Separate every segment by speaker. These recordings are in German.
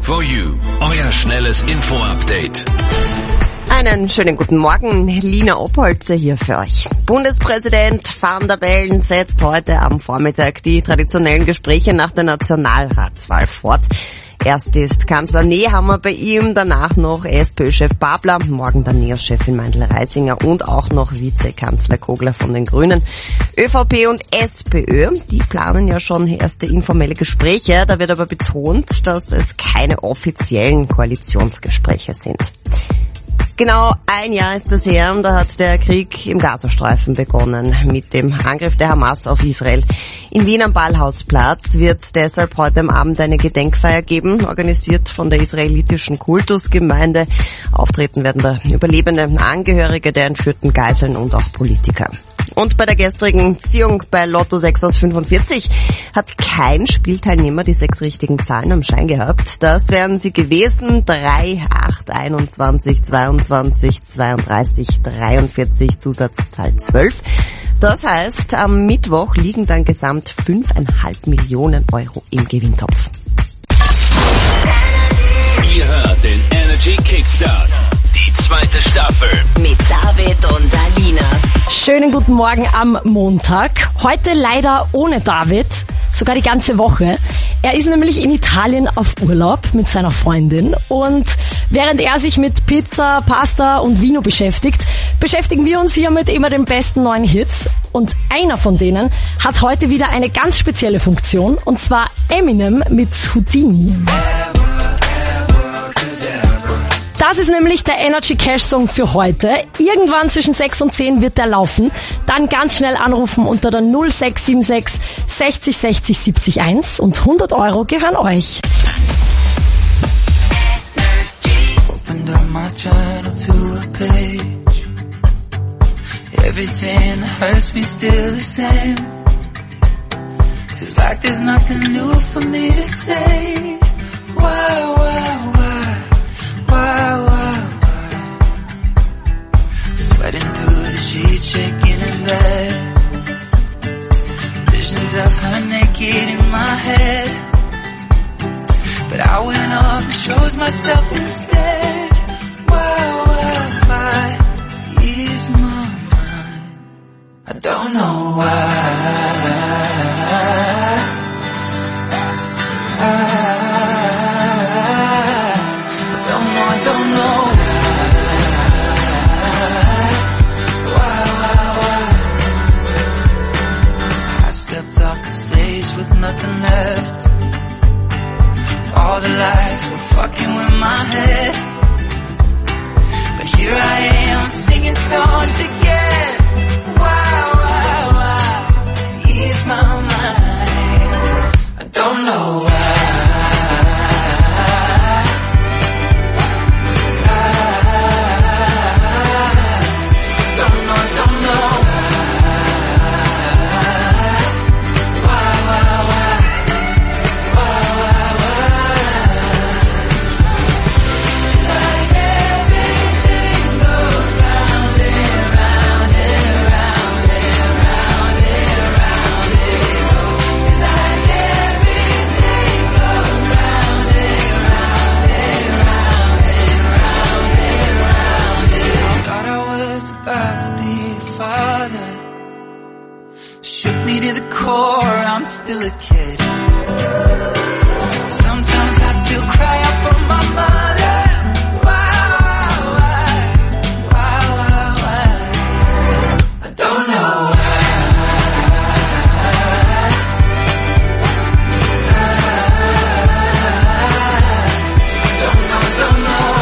Speaker 1: For You, euer schnelles Info-Update.
Speaker 2: Einen schönen guten Morgen, Lina Opholzer hier für euch. Bundespräsident Van der Bellen setzt heute am Vormittag die traditionellen Gespräche nach der Nationalratswahl fort. Erst ist Kanzler Nehammer bei ihm, danach noch SPÖ-Chef Babler, morgen dann NEOS-Chefin Meindl-Reisinger und auch noch Vizekanzler Kogler von den Grünen. ÖVP und SPÖ, die planen ja schon erste informelle Gespräche, da wird aber betont, dass es keine offiziellen Koalitionsgespräche sind. Genau ein Jahr ist es her, da hat der Krieg im Gazastreifen begonnen mit dem Angriff der Hamas auf Israel. In Wien am Ballhausplatz wird deshalb heute am Abend eine Gedenkfeier geben, organisiert von der israelitischen Kultusgemeinde. Auftreten werden da Überlebende, Angehörige der entführten Geiseln und auch Politiker. Und bei der gestrigen Ziehung bei Lotto 6 aus 45 hat kein Spielteilnehmer die 6 richtigen Zahlen am Schein gehabt. Das wären sie gewesen: 3, 8, 21, 22, 32, 43, Zusatzzahl 12. Das heißt, am Mittwoch liegen dann gesamt 5,5 Millionen Euro im Gewinntopf.
Speaker 1: Ihr hört den Energy Kickstart, die zweite Staffel.
Speaker 3: Mit David und Alina.
Speaker 4: Schönen guten Morgen am Montag. Heute leider ohne David, sogar die ganze Woche. Er ist nämlich in Italien auf Urlaub mit seiner Freundin und während er sich mit Pizza, Pasta und Vino beschäftigt, beschäftigen wir uns hier mit immer den besten neuen Hits. Und einer von denen hat heute wieder eine ganz spezielle Funktion, und zwar Eminem mit Houdini. Das ist nämlich der Energy Cash Song für heute. Irgendwann zwischen 6 und 10 wird der laufen. Dann ganz schnell anrufen unter der 0676 60 60 70 1 und 100 Euro gehören euch.
Speaker 5: Opened up my journal to a page. Everything that hurts me still the same. Feels like there's nothing new for me to say. Why? Sweating through the sheets, shaking in bed. Visions of her naked in my head. But I went off and chose myself instead. Why ease my mind? I don't know why. I don't know why. I stepped off the stage with nothing left. All the lights were fucking with my head. But here I am singing songs again. Why ease my mind? I don't know why. I'm still a kid. Sometimes I still cry out for my mother. Why? I don't know why. Don't know.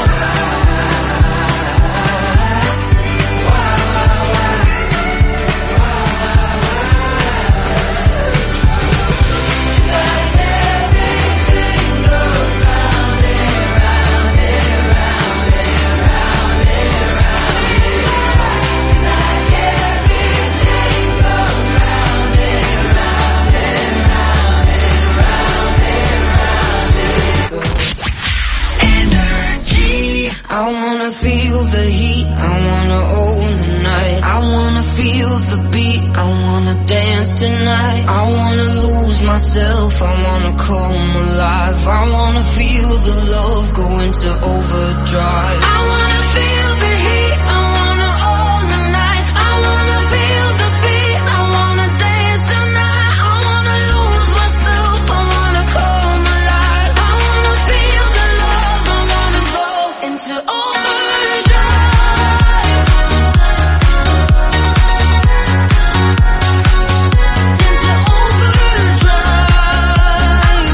Speaker 5: I wanna feel the heat, I wanna own the night. I wanna feel the beat, I wanna dance tonight. I wanna lose myself, I wanna come alive. I wanna feel the love go into overdrive. I wanna feel the heat, I wanna own the night. I wanna feel the beat, I wanna dance tonight. I wanna lose myself, I wanna come alive. I wanna feel the love, I wanna go into overdrive. Into overdrive.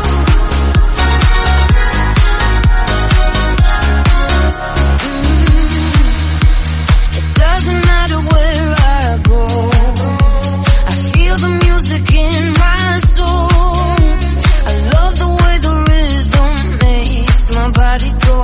Speaker 5: It doesn't matter where I go, I feel the music in my soul. I love the way the rhythm makes my body go.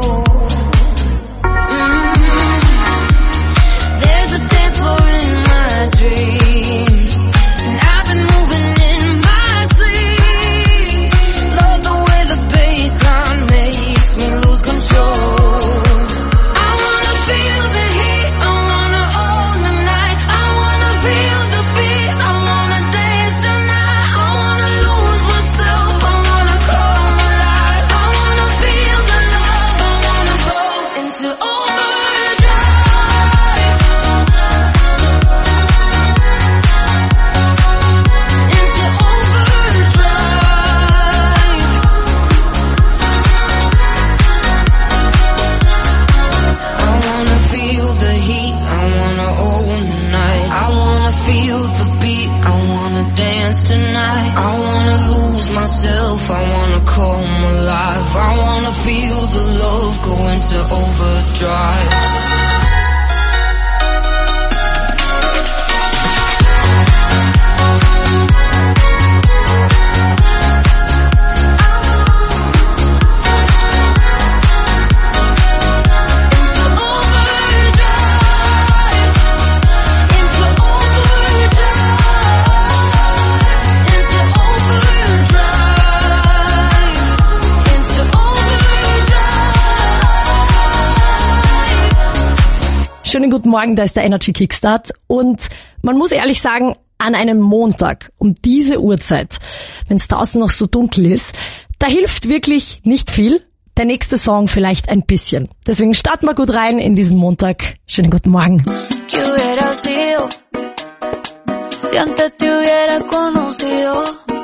Speaker 5: There's a dance floor in my dreams, and I've been moving in my sleep. Love the way the bassline makes me lose control. I wanna feel the heat, I wanna own the night. I wanna feel the beat, I wanna dance tonight. I wanna lose myself, I wanna come alive. I wanna feel the love, I wanna go into overdrive. Into overdrive. I wanna feel the heat, I wanna own the night. I wanna feel the beat, I wanna dance tonight. I wanna lose myself, I wanna come alive. I wanna feel the love go into overdrive. Into overdrive. Into overdrive. Into overdrive. Into overdrive.
Speaker 4: Schönen guten Morgen, da ist der Energy Kickstart und man muss ehrlich sagen, an einem Montag um diese Uhrzeit, wenn es draußen noch so dunkel ist, da hilft wirklich nicht viel. Der nächste Song vielleicht ein bisschen. Deswegen starten wir gut rein in diesen Montag. Schönen guten Morgen.
Speaker 5: ¿Qué hubiera sido si antes te hubiera conocido?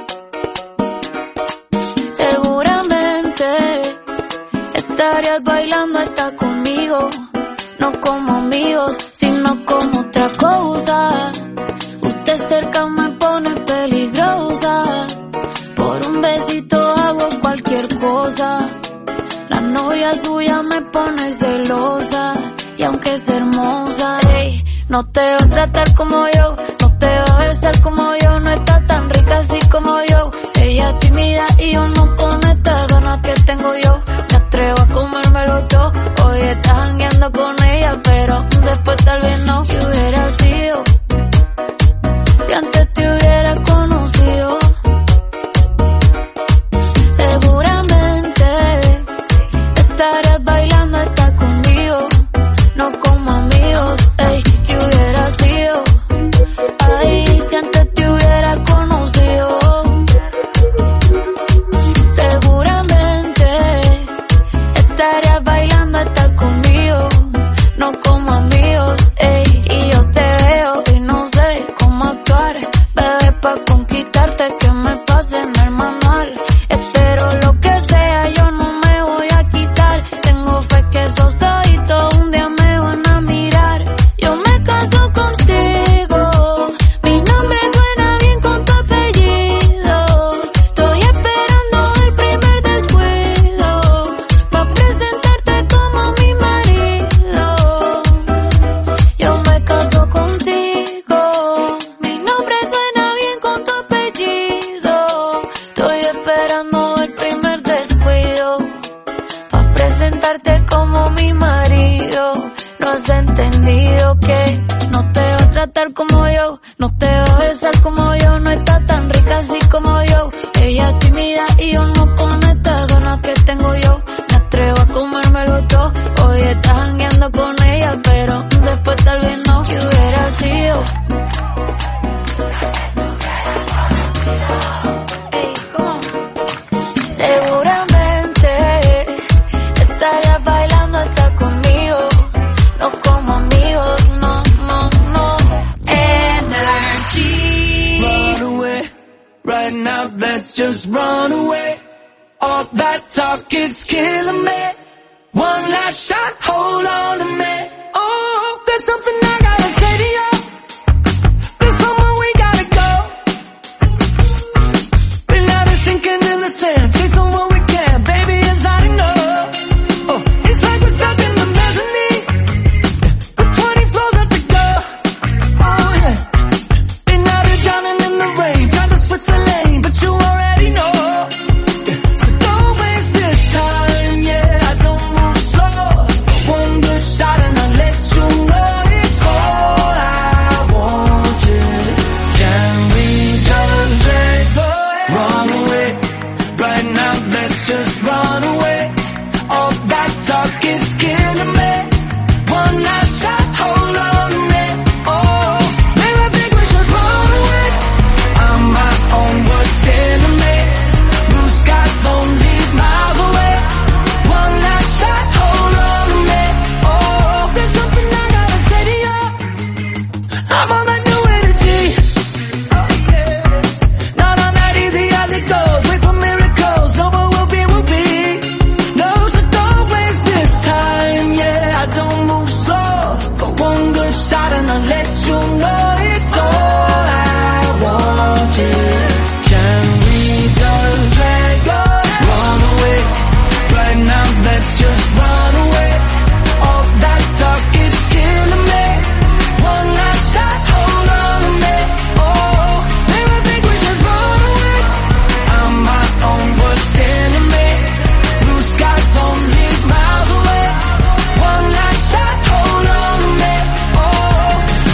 Speaker 5: Seguramente estarías bailando hasta conmigo, no como amigos, sino como otra cosa. Usted cerca me pone peligrosa, por un besito hago cualquier cosa. La novia suya me pone celosa, y aunque es hermosa, ey, no te va a tratar como yo, no te va a besar como yo, no está tan rica así como yo. Ella es tímida y yo no con estas ganas que tengo yo. Me atrevo a comérmelo todo, hoy estás jangueando con ella, pero después tal vez no. ¿Qué hubiera sido si antes te hubiera conocido? Seguramente estarías bailando hasta conmigo, no como amigos, ey. ¿Qué hubiera sido? Ay, si antes te hubiera conocido. Seguramente estarías bailando hasta conmigo, no como amigos, ey. Y yo te veo y no sé cómo actuar, bebé, pa' conquistarte que me pase en el manual. Espero lo que sea, yo no me voy a quitar. Tengo fe que esos ojitos un día me van a mirar. Yo me caso contigo, mi nombre suena bien con tu apellido. Estoy esperando el primer descuido, pa' presentarte como mi marido. Yo me caso contigo, mi nombre suena bien con tu apellido. Estoy esperando el primer descuido, pa' presentarte como mi marido. No has entendido que no te va a tratar como yo, no te va a besar como yo, no está tan rica así como yo. Ella es tímida y yo no con estas ganas que tengo yo. Me atrevo a comérmelo todo, hoy just run away. All that talk is killing me. One last shot, hold on to me. Oh, there's something I gotta say to you. There's somewhere we gotta go. Been out of sinking in the sand, chasing what we can. Baby, it's not enough. Oh, it's like we're stuck in the mezzanine with 20 floors left to go. Oh yeah. Been out here drowning in the rain, trying to switch the lane, but you already know. So don't waste this time, yeah. I don't move slow. One good shot and I'll let you know it's all I want. Can we just let go? Run away. Right now, let's just run away. All that talk is killing me. One last shot, hold on to me. Oh, maybe I think we should run away. I'm my own worst enemy. Blue skies only miles away. One last shot, hold on to me. Oh, there's something I gotta say to you. I'm on that new energy. Oh yeah. Not on that easy as it goes. Wait for miracles. No, what will be, will be. No, so don't waste this time. Yeah, I don't move slow. But one good shot and I'll let you know it's all I want. Yeah. Can we just let go? Run away. Right now, let's just run away. All that talk is killing me. One last shot, hold on to me. Oh, maybe I think we should run away. I'm my own worst enemy. Blue skies only miles away. One last shot, hold on to me. Oh,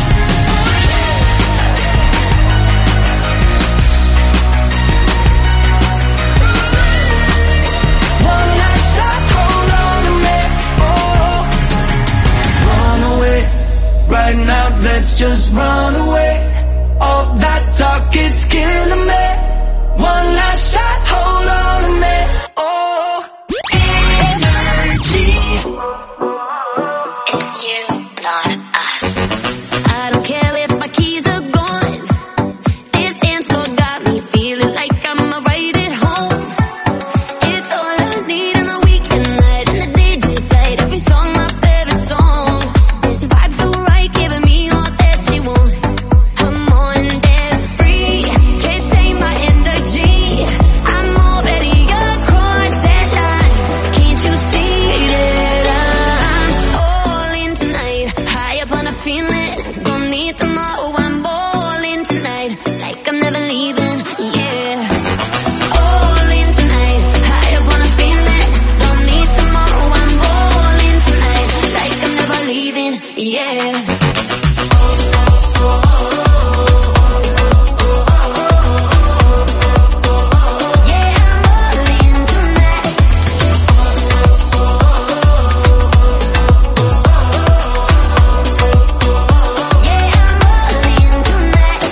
Speaker 5: one last shot, hold on to me. Oh, run away. Right now, let's just run away. All that talk is killing me. One last shot, hold on to me. Oh, energy.
Speaker 3: It's you, not us. I don't care if my keys are gone. This dance floor got me feeling like I'm right at home. It's all I need on a weekend night, and the DJ played every song, my favorite song. This vibe so right, giving me all that she wants. I'm on that free, can't take my energy. I'm already across that line. Can't you see that I'm all in tonight? High up on a feeling, gonna need tomorrow. I'm all in tonight, like I'm never leaving. Yeah. All in tonight, high up on a feeling, don't need tomorrow. I'm all in tonight, like I'm never leaving. Yeah. Yeah, I'm all in tonight. Yeah, I'm all in tonight.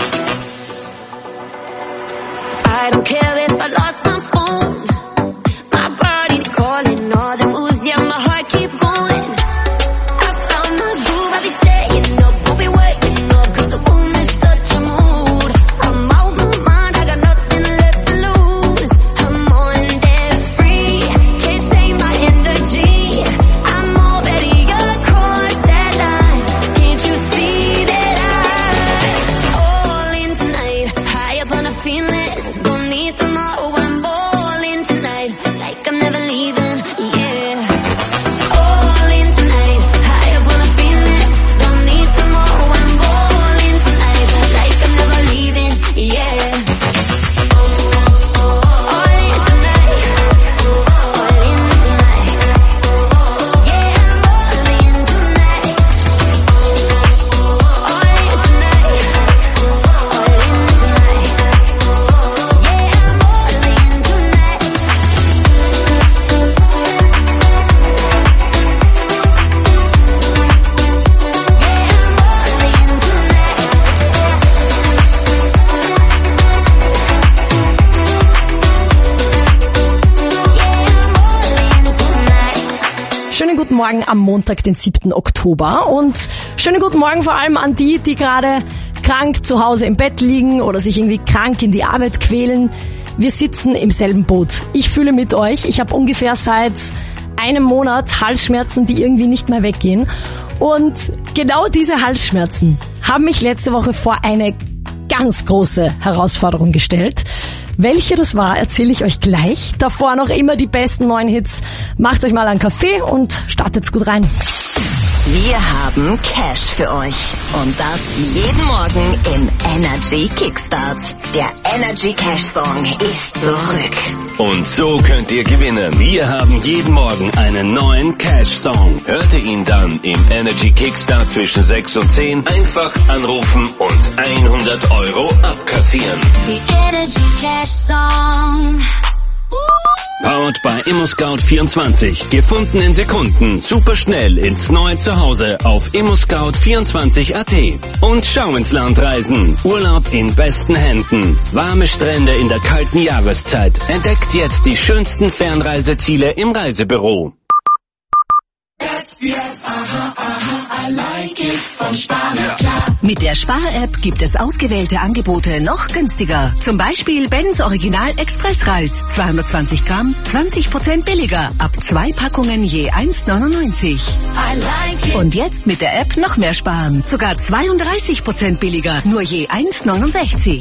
Speaker 3: I don't care if I lost my phone. My body's calling all the moves, yeah, my heart keep going. I found my groove, I'll be staying up, we'll be waking up, 'cause the room is such a mood. I'm out my mind, I got nothing left to lose. I'm on that free, can't take my energy. I'm already across that line. Can't you see that I'm all in tonight? High up on a feeling, don't need tomorrow. I'm all in tonight, like I'm never leaving. Yeah. All in tonight, high up on a feeling, don't need tomorrow. I'm all in tonight, like I'm never leaving. Yeah. All in tonight, all in tonight. Yeah, I'm all in tonight. All in tonight, all in tonight. Yeah, I'm all in tonight.
Speaker 4: Schönen guten Morgen am Montag, den 7. Oktober und schönen guten Morgen vor allem an die gerade krank zu Hause im Bett liegen oder sich irgendwie krank in die Arbeit quälen. wir sitzen im selben Boot. Ich fühle mit euch. Ich habe ungefähr seit einem Monat Halsschmerzen, die irgendwie nicht mehr weggehen. Und genau diese Halsschmerzen haben mich letzte Woche vor eine ganz große Herausforderung gestellt. Welche das war, erzähle ich euch gleich. Davor noch immer die besten neuen Hits. Macht euch mal einen Kaffee und startet's gut rein.
Speaker 6: Wir haben Cash für euch. Und das jeden Morgen im Energy Kickstart. Der Energy Cash Song ist zurück.
Speaker 1: Und so könnt ihr gewinnen. Wir haben jeden Morgen einen neuen Cash-Song. Hört ihr ihn dann im Energy Kickstart zwischen 6 und 10. Einfach anrufen und 100 € abkassieren.
Speaker 3: The Energy Cash Song.
Speaker 1: Powered by ImmoScout24. Gefunden in Sekunden. Super schnell ins neue Zuhause auf ImmoScout24.at. Und schau ins Land reisen. Urlaub in besten Händen. Warme Strände in der kalten Jahreszeit. Entdeckt jetzt die schönsten Fernreiseziele im Reisebüro.
Speaker 6: Mit der Spar-App gibt es ausgewählte Angebote noch günstiger. Zum Beispiel Benz Original Expressreis. 220 Gramm, 20% billiger. Ab 2 Packungen je 1,99. Und jetzt mit der App noch mehr sparen. Sogar 32% billiger, nur je 1,69.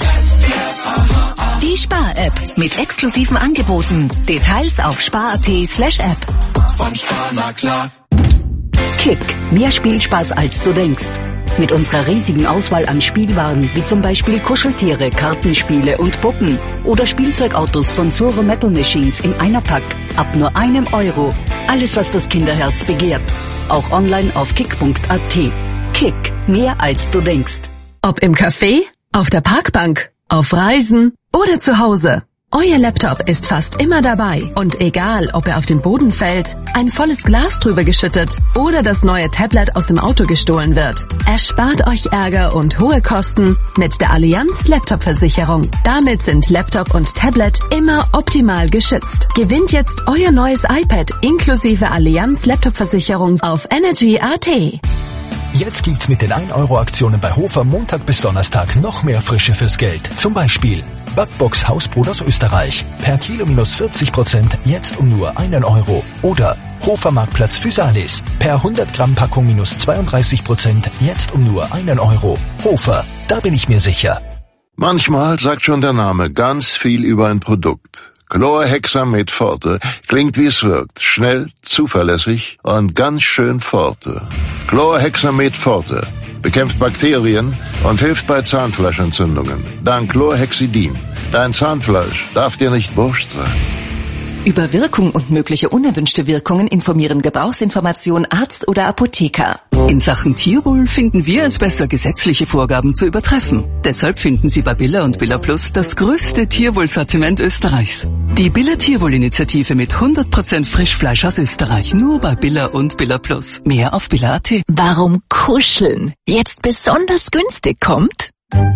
Speaker 6: Die Spar-App mit exklusiven Angeboten. Details auf spar.at/app.
Speaker 7: Von Spar na klar.
Speaker 8: Kick, mehr Spielspaß als du denkst. Mit unserer riesigen Auswahl an Spielwaren, wie zum Beispiel Kuscheltiere, Kartenspiele und Puppen oder Spielzeugautos von Zoro Metal Machines im Einerpack, ab nur €1. Alles, was das Kinderherz begehrt. Auch online auf kick.at. Kick, mehr als du denkst.
Speaker 9: Ob im Café, auf der Parkbank, auf Reisen oder zu Hause. Euer Laptop ist fast immer dabei und egal, ob er auf den Boden fällt, ein volles Glas drüber geschüttet oder das neue Tablet aus dem Auto gestohlen wird. Erspart euch Ärger und hohe Kosten mit der Allianz Laptop-Versicherung. Damit sind Laptop und Tablet immer optimal geschützt. Gewinnt jetzt euer neues iPad inklusive Allianz Laptop-Versicherung auf Energy.at.
Speaker 10: Jetzt gibt's mit den 1-Euro-Aktionen bei Hofer Montag bis Donnerstag noch mehr Frische fürs Geld. Zum Beispiel Backbox Hausbrot aus Österreich. Per Kilo minus 40%, jetzt um nur €1. Oder Hofer Marktplatz Physalis. Per 100 Gramm Packung minus 32%, jetzt um nur €1. Hofer, da bin ich mir sicher.
Speaker 11: Manchmal sagt schon der Name ganz viel über ein Produkt. Chlorhexamid Forte klingt wie es wirkt. Schnell, zuverlässig und ganz schön Forte. Chlorhexamid Forte bekämpft Bakterien und hilft bei Zahnfleischentzündungen. Dank Chlorhexidin. Dein Zahnfleisch darf dir nicht wurscht sein.
Speaker 9: Über Wirkung und mögliche unerwünschte Wirkungen informieren Gebrauchsinformation Arzt oder Apotheker.
Speaker 12: In Sachen Tierwohl finden wir es besser, gesetzliche Vorgaben zu übertreffen. Deshalb finden Sie bei Billa und Billa Plus das größte Tierwohlsortiment Österreichs. Die Billa Tierwohl-Initiative mit 100% Frischfleisch aus Österreich. Nur bei Billa und Billa Plus. Mehr auf Billa.at.
Speaker 9: Warum Kuscheln jetzt besonders günstig kommt?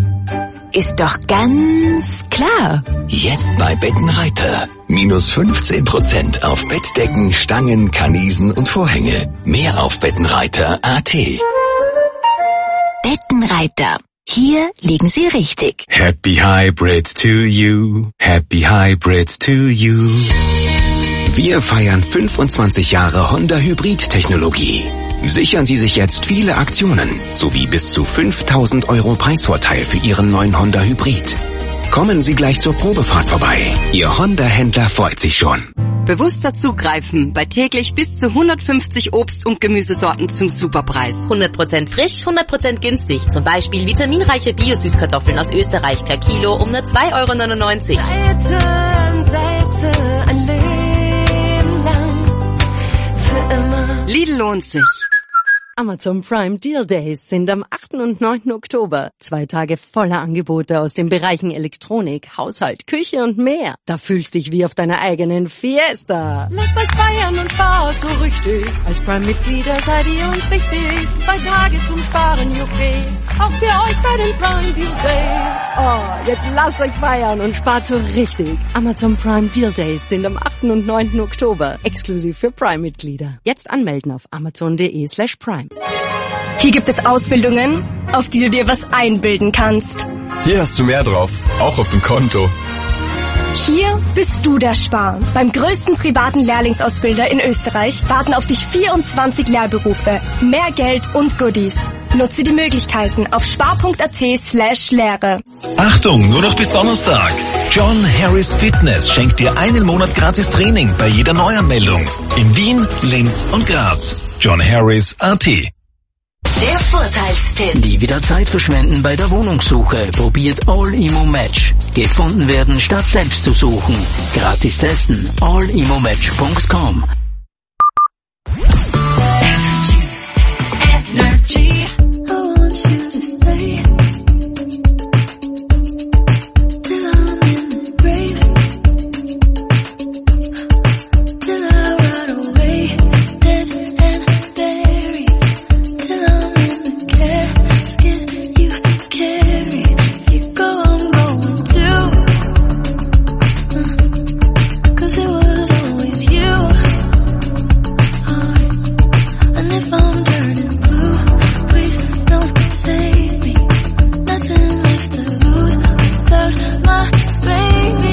Speaker 9: Ist doch ganz klar.
Speaker 13: Jetzt bei Bettenreiter. Minus 15% auf Bettdecken, Stangen, Karniesen und Vorhänge. Mehr auf Bettenreiter.at.
Speaker 9: Bettenreiter. Hier liegen Sie richtig.
Speaker 13: Happy Hybrid to you. Happy Hybrid to you. Wir feiern 25 Jahre Honda Hybrid-Technologie. Sichern Sie sich jetzt viele Aktionen, sowie bis zu 5.000 € Preisvorteil für Ihren neuen Honda Hybrid. Kommen Sie gleich zur Probefahrt vorbei. Ihr Honda-Händler freut sich schon.
Speaker 14: Bewusster zugreifen bei täglich bis zu 150 Obst- und Gemüsesorten zum Superpreis.
Speaker 15: 100% frisch, 100% günstig. Zum Beispiel vitaminreiche Bio-Süßkartoffeln aus Österreich per Kilo um nur 2,99 €.
Speaker 3: Seite an Seite, ein Leben lang, für immer.
Speaker 14: Lidl lohnt sich.
Speaker 16: Amazon Prime Deal Days sind am 8. und 9. Oktober. 2 Tage voller Angebote aus den Bereichen Elektronik, Haushalt, Küche und mehr. Da fühlst dich wie auf deiner eigenen Fiesta. Lasst euch feiern und spart so richtig. Als Prime-Mitglieder seid ihr uns wichtig. 2 Tage zum Sparen, juppie. Auch für euch bei den Prime Deal Days. Oh, jetzt lasst euch feiern und spart so richtig. Amazon Prime Deal Days sind am 8. und 9. Oktober. Exklusiv für Prime-Mitglieder. Jetzt anmelden auf amazon.de/prime.
Speaker 4: Hier gibt es Ausbildungen, auf die du dir was einbilden kannst.
Speaker 17: Hier hast du mehr drauf, auch auf dem Konto. Hier bist du der Spar. Beim größten privaten Lehrlingsausbilder in Österreich warten auf dich 24 Lehrberufe, mehr Geld und Goodies. Nutze die Möglichkeiten auf spar.at/Lehre.
Speaker 18: Achtung, nur noch bis Donnerstag. John Harris Fitness schenkt dir einen Monat gratis Training bei jeder Neuanmeldung. In Wien, Linz und Graz. John Harris.at.
Speaker 6: Der Vorteilstipp.
Speaker 19: Nie wieder Zeit verschwenden bei der Wohnungssuche. Probiert All-Immo-Match. Gefunden werden, statt selbst zu suchen. Gratis testen. allimmomatch.com.
Speaker 3: Energy. I want you to stay till I'm in the grave, till I rot away, dead and buried, till I'm in the casket you carry. If you go, I'm going too, 'cause it was always you. And if I'm turning blue, please don't save me. Nothing left to lose without my baby.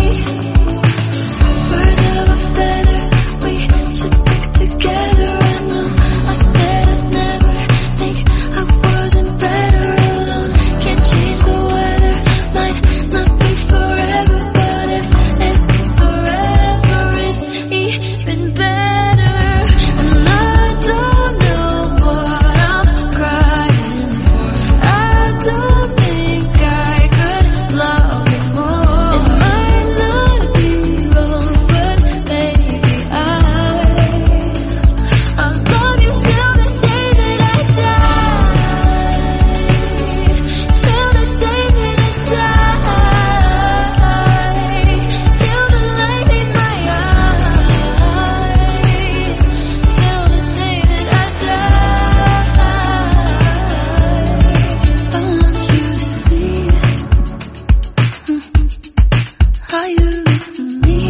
Speaker 3: Birds of a feather, we should stick together. I know I said I'd never think I wasn't better alone. Can't change the weather, might not be forever, but if it's forever, it's even better. And I don't know what I'm crying for. I don't think I could love you more. It might not be long, but baby, I'll love you till the day that I die. Till the day that I die. Till the light leaves my eyes. Till the day that I die. I want you to see how you look to me.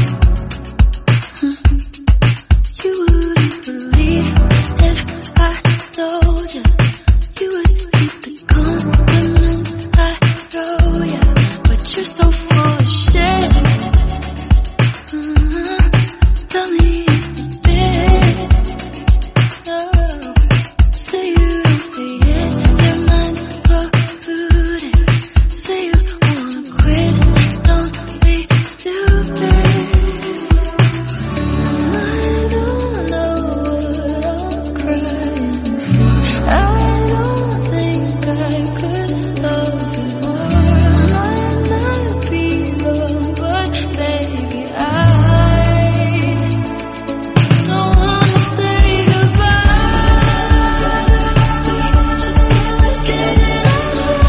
Speaker 3: You wouldn't believe if I told you. You would keep the compliments I throw you, but you're so full of shit. Tell me it's a bit. Say you don't see it, your mind's polluted. Say you wanna quit, don't be stupid. And I don't know what I'm crying for. I don't think I could love you more. Might not be long, but baby, I don't wanna say goodbye. Just till the day that I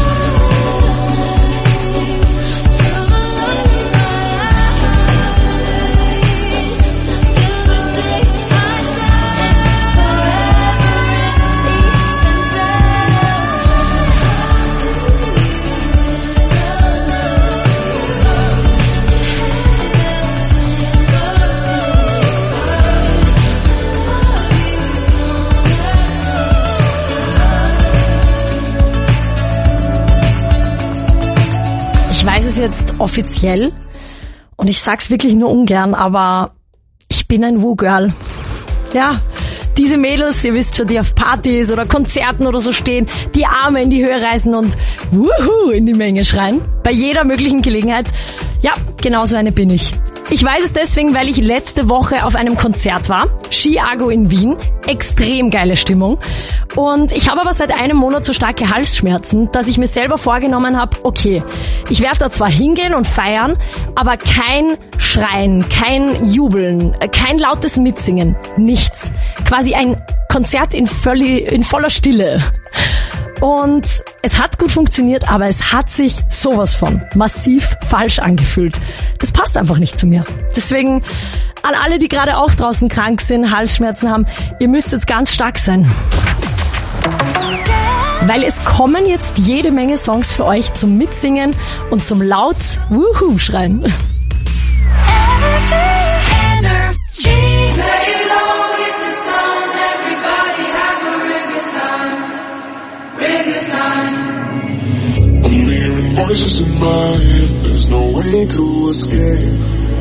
Speaker 3: die. Till the light leaves my eyes. Till the day I die.
Speaker 4: Ich weiß es jetzt offiziell und ich sag's wirklich nur ungern, aber ich bin ein Woo-Girl. Ja, diese Mädels, ihr wisst schon, die auf Partys oder Konzerten oder so stehen, die Arme in die Höhe reißen und Wuhu in die Menge schreien. Bei jeder möglichen Gelegenheit. Ja, genau so eine bin ich. Ich weiß es deswegen, weil ich letzte Woche auf einem Konzert war. Chiago in Wien. Extrem geile Stimmung. Und ich habe aber seit einem Monat so starke Halsschmerzen, dass ich mir selber vorgenommen habe, okay, ich werde da zwar hingehen und feiern, aber kein Schreien, kein Jubeln, kein lautes Mitsingen, nichts. Quasi ein Konzert in voller Stille. Und es hat gut funktioniert, aber es hat sich sowas von massiv falsch angefühlt. Das passt einfach nicht zu mir. Deswegen an alle, die gerade auch draußen krank sind, Halsschmerzen haben, ihr müsst jetzt ganz stark sein. Weil es kommen jetzt jede Menge Songs für euch zum Mitsingen und zum laut Wuhu-Schreien.
Speaker 7: Voices in my head, there's no way way to escape.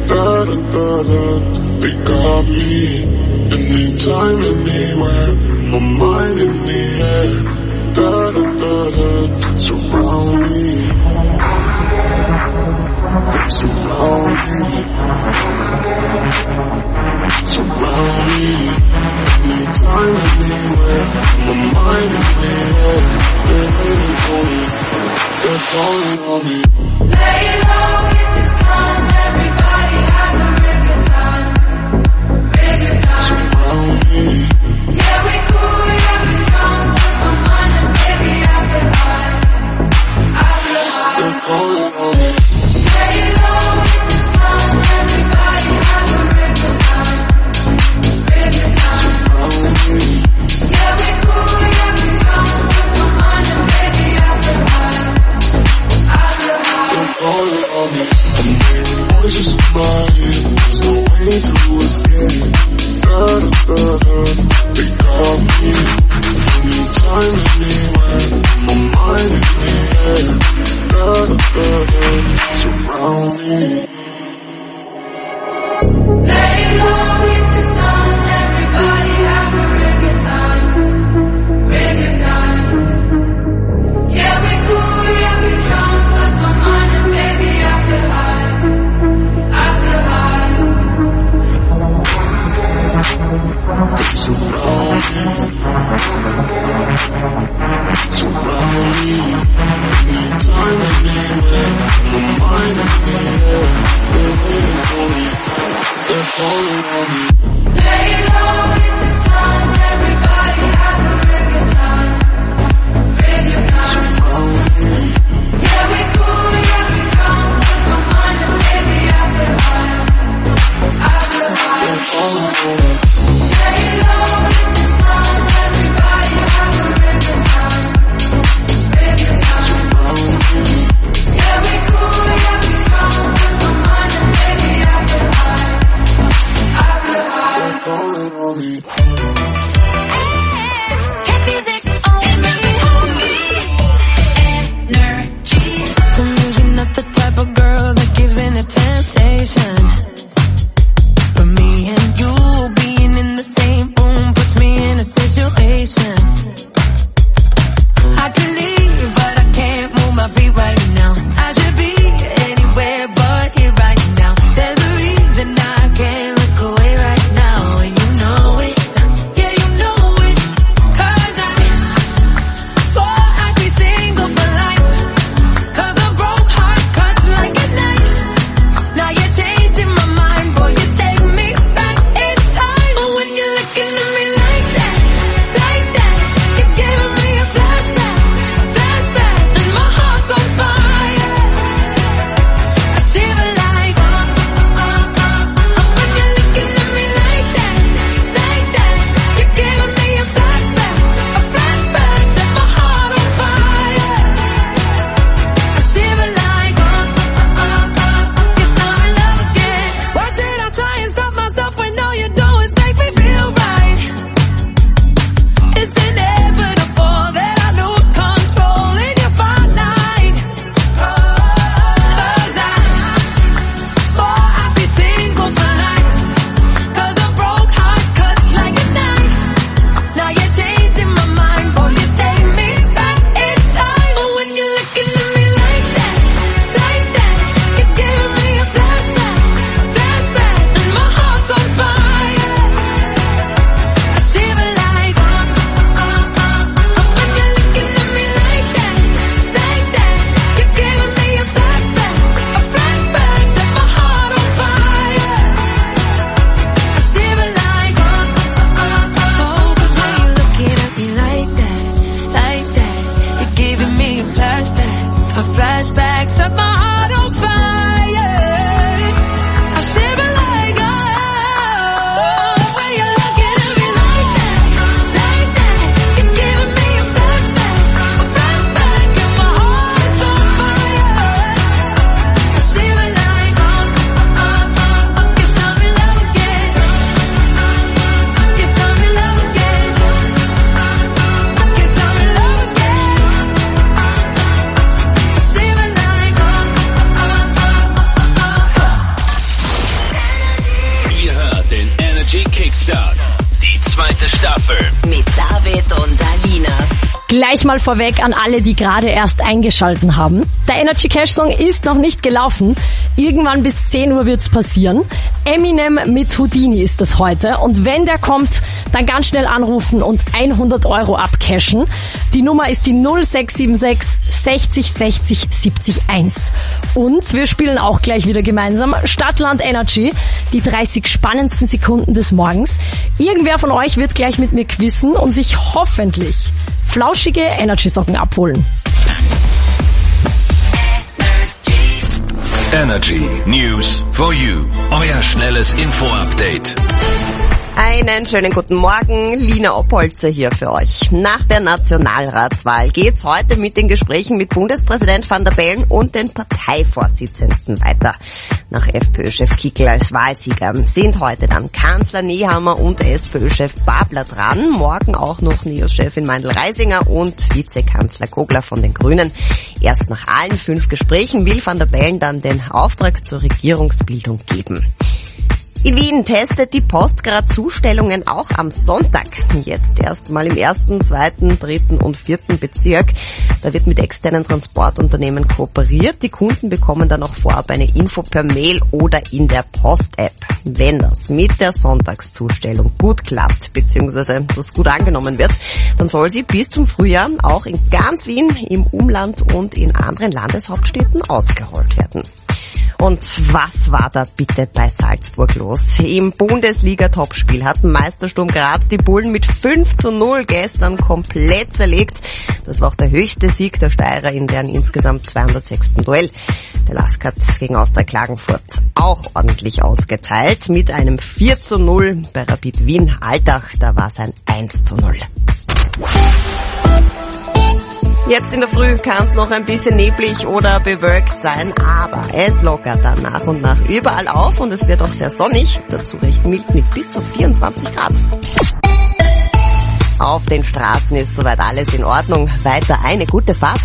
Speaker 7: They got me. Anytime, anywhere. My mind in the air. Surround me. They surround me. Surround me. Anytime, anywhere. My mind in the air. They're waiting for me. They're calling on me.
Speaker 5: Lay low, hit the sun. Everybody have a real good time. Real good time.
Speaker 7: Surround me.
Speaker 5: Yeah, we cool, yeah, we drunk. Lost my mind and baby, I feel high. I feel high.
Speaker 7: They're calling on me.
Speaker 5: Lay low, hit the sun. Everybody have a real good time. Real good time.
Speaker 7: Surround me.
Speaker 5: Yeah, we cool, yeah, we drunk. Lost my mind and baby, I feel high. I feel high.
Speaker 7: They're calling on me. I'm hearing voices in my head. There's no way to escape. They got me. Anytime, anywhere. My mind in the air. Surround me.
Speaker 5: Lay low, hit the sun. Everybody have a real good time. Real good time. Yeah, we cool, yeah, we drunk. Lost my mind and baby, I feel high. I feel high.
Speaker 7: Surround me. Surround me. Anytime, anywhere. My mind in the air. They're waiting for me. They're calling on me.
Speaker 5: Lay low, hit the sun. Everybody have a real good time. Real good time.
Speaker 7: Surround me.
Speaker 5: Yeah, we cool, yeah, we drunk. Lost my mind and baby, I feel high. I feel high.
Speaker 7: They're calling on me.
Speaker 5: Lay low, hit the sun. Everybody have a real good time. Real good time.
Speaker 7: Surround me.
Speaker 5: Yeah, we cool, yeah, we drunk. Lost my mind and baby, I feel high. I feel high.
Speaker 7: They're calling on me.
Speaker 3: Hit music only. Energy.
Speaker 5: I'm usually not the type of girl that gives in to temptation. But me and you being in the same room puts me in a situation. I could leave, but I can't move my feet right now. I should be anywhere but here right now. There's a reason I can't look away right now, and you know it. Yeah, you know it. 'Cause I swore I'd be single for life. 'Cause a broke heart cuts like a knife. Now you're changing my
Speaker 1: Start. Die zweite Staffel.
Speaker 2: Mit David und Alina.
Speaker 4: Gleich mal vorweg an alle, die gerade erst eingeschalten haben. Der Energy Cash Song ist noch nicht gelaufen. Irgendwann bis 10 Uhr wird's passieren. Eminem mit Houdini ist es heute. Und wenn der kommt, dann ganz schnell anrufen und 100 € abcashen. Die Nummer ist die 0676 60 60 70 1. Und wir spielen auch gleich wieder gemeinsam Stadtland Energy. Die 30 spannendsten Sekunden des Morgens. Irgendwer von euch wird gleich mit mir quizzen und sich hoffentlich flauschige Energy-Socken abholen.
Speaker 1: Energy News for You. Euer schnelles Info-Update.
Speaker 2: Einen schönen guten Morgen, Lina Oppolzer hier für euch. Nach der Nationalratswahl geht's heute mit den Gesprächen mit Bundespräsident Van der Bellen und den Parteivorsitzenden weiter. Nach FPÖ-Chef Kickl als Wahlsieger sind heute dann Kanzler Nehammer und SPÖ-Chef Babler dran. Morgen auch noch NEOS-Chefin Meindl-Reisinger und Vizekanzler Kogler von den Grünen. Erst nach allen 5 Gesprächen will Van der Bellen dann den Auftrag zur Regierungsbildung geben. In Wien testet die Post gerade Zustellungen auch am Sonntag. Jetzt erstmal im 1., 2., 3. und 4. Bezirk. Da wird mit externen Transportunternehmen kooperiert. Die Kunden bekommen dann auch vorab eine Info per Mail oder in der Post-App. Wenn das mit der Sonntagszustellung gut klappt, beziehungsweise das gut angenommen wird, dann soll sie bis zum Frühjahr auch in ganz Wien, im Umland und in anderen Landeshauptstädten ausgerollt werden. Und was war da bitte bei Salzburg los? Im Bundesliga-Topspiel hatten Meistersturm Graz die Bullen mit 5:0 gestern komplett zerlegt. Das war auch der höchste Sieg der Steirer in deren insgesamt 206. Duell. Der LASK hat gegen Austria Klagenfurt auch ordentlich ausgeteilt mit einem 4:0 bei Rapid Wien Altach. Da war es ein 1:0. Jetzt in der Früh kann es noch ein bisschen neblig oder bewölkt sein, aber es lockert dann nach und nach überall auf und es wird auch sehr sonnig, dazu recht mild mit bis zu 24 Grad. Auf den Straßen ist soweit alles in Ordnung. Weiter eine gute Fahrt.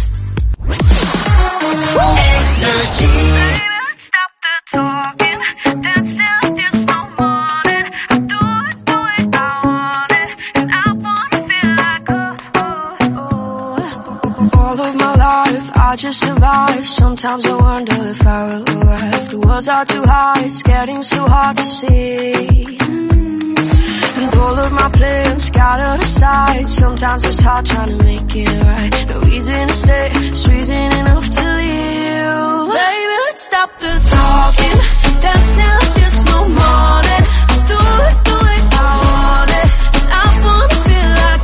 Speaker 20: I just survive. Sometimes I wonder if I will arrive. The words are too high, it's getting so hard to see. And all of my plans scattered aside. Sometimes it's hard trying to make it right. No reason to stay, it's reason enough to leave. Baby, let's stop the talking, dancing like there's no morning. Do it, I want it. And I wanna feel like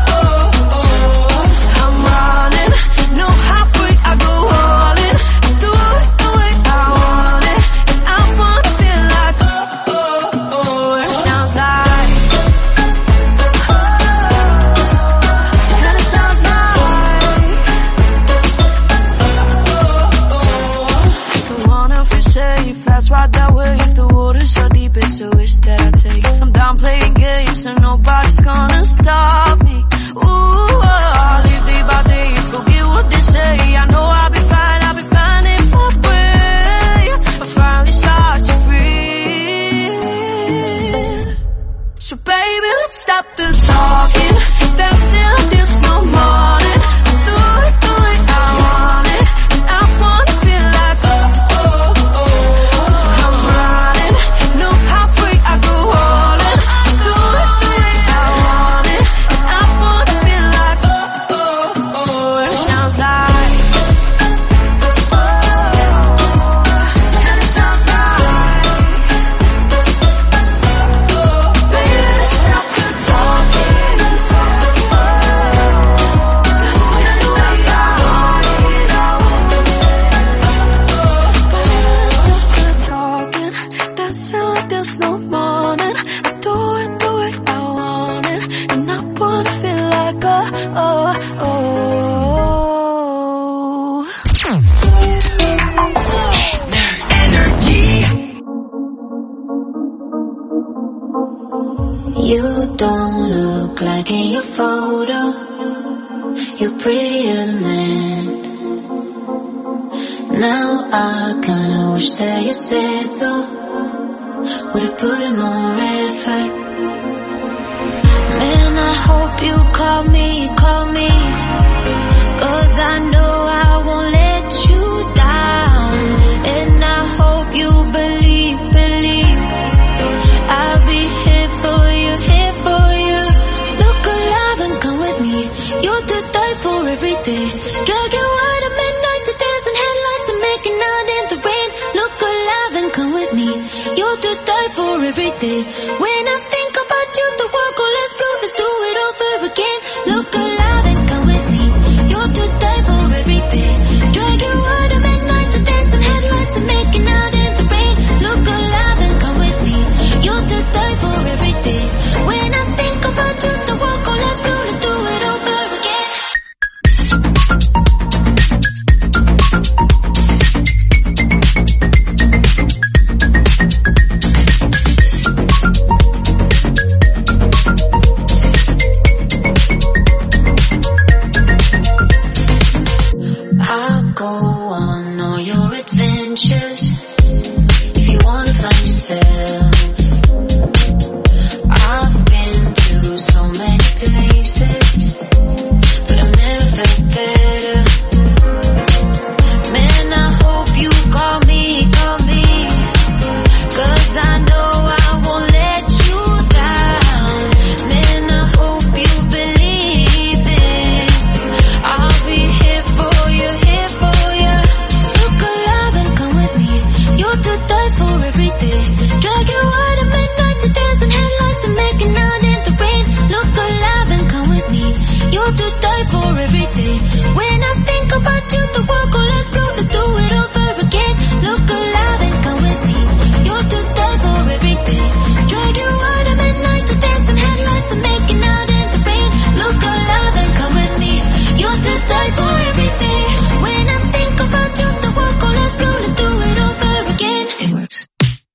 Speaker 20: I'm running. No halfway, I go all in. Do it, I want it. And I wanna feel like and it sounds like and it sounds like I wanna feel safe, that's right that way. If the water's so deep, it's a risk that I take. I'm done playing games and nobody's gonna stop me. Ooh, I'll live day by day, forget what they say. I know I'll be fine in my way. I finally start to breathe. So baby, let's stop the talking, dancing like there's no morning. Do it, I want it. And I wanna feel like I'm running. No halfway, I go all in. Do it, I want it. And I wanna feel like and it sounds like and it sounds like baby, let's stop the talking, and it sounds like dancing like there's no morning. Do it, I want it. And I wanna feel like
Speaker 3: You don't look like in your photo. You're prettier than that. Now I kinda wish that you said so. Would've put in more effort. call me, 'cause I know I won't let you down, and I hope you believe, I'll be here for you, look alive and come with me, you're to die for every day, drag you out at midnight to dancing headlights and making out in the rain, look alive and come with me, you're to die for every day, when I think about you the world goes less blue, let's do it over again, look alive and come with me, you're to die for every day, drag you out at midnight to dancing headlights and making out in the rain, look alive and come with me, you're to die for every day, when I think about you the world goes less blue, let's do it over again. I'll go on all your adventures if you wanna find yourself. I've been to so many places, but I've never felt better. Man, I hope you call me, 'cause I know I won't let you down. Man, I hope you believe this. I'll be here for you, look alive and come with me, you're to die for every day, drag you out at midnight to dancing headlights and making out in the rain, look alive and come with me, you're to die for every day, when I think about you the world goes less blue, let's do it over again, look alive and come with me, you're to die for every day, drag you out at midnight to dancing headlights and making out in the rain, look alive and come with me, you're to die for every day, when I think about you the world goes less blue, let's do it over again. It works.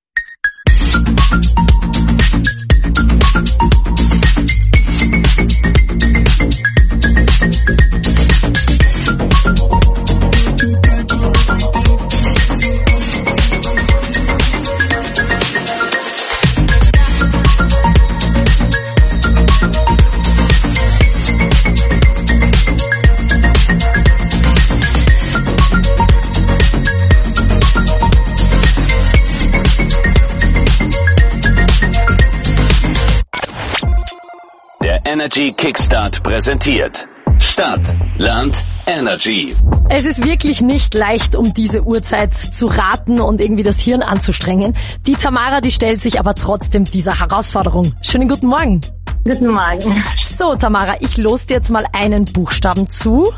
Speaker 1: Energy Kickstart präsentiert. Stadt, Land, Energy.
Speaker 4: Es ist wirklich nicht leicht, um diese Uhrzeit zu raten und irgendwie das Hirn anzustrengen. Die Tamara, die stellt sich aber trotzdem dieser Herausforderung. Schönen guten Morgen.
Speaker 21: Guten Morgen.
Speaker 4: So, Tamara, ich los dir jetzt mal einen Buchstaben zu.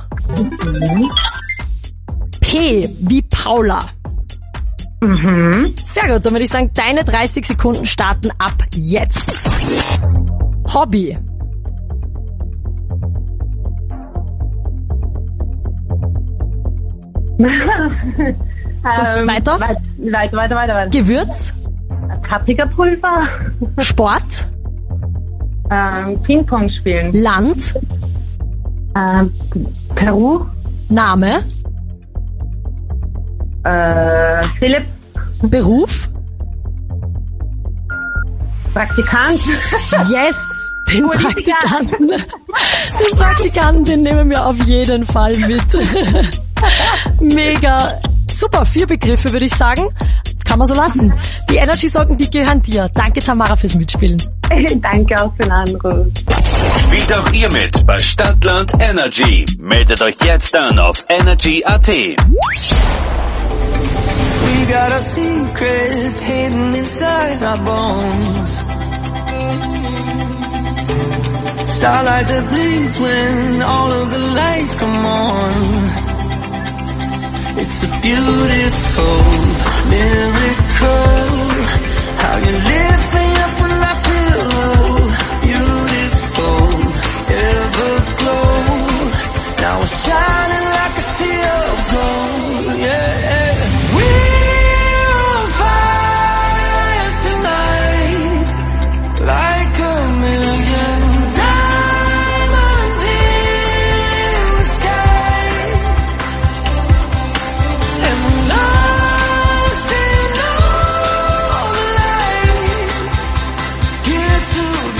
Speaker 4: P wie Paula. Sehr gut, dann würde ich sagen, deine 30 Sekunden starten ab jetzt. Hobby. Weiter?
Speaker 21: Weiter.
Speaker 4: Gewürz.
Speaker 21: Paprikapulver.
Speaker 4: Sport.
Speaker 21: Ping-Pong spielen.
Speaker 4: Land.
Speaker 21: Peru.
Speaker 4: Name.
Speaker 21: Philipp.
Speaker 4: Beruf.
Speaker 21: Praktikant.
Speaker 4: Yes, den Praktikanten. Den Praktikanten, den nehmen wir auf jeden Fall mit. Mega. Super, 4 Begriffe würde ich sagen. Kann man so lassen. Die Energy-Socken, die gehören dir. Danke, Tamara, fürs Mitspielen.
Speaker 21: Danke auch für den Anruf.
Speaker 1: Spielt auch ihr mit bei Stadtland Energy. Meldet euch jetzt an auf energy.at.
Speaker 5: We got our secrets hidden inside our bones. Starlight that bleeds when all of the lights come on. It's a beautiful miracle. How you lift me up when I feel low. Beautiful, everglow. Now we're shining like a sea of gold. Yeah. We're on fire tonight, like a million diamonds in the sky. And we're lost in all the light, here together.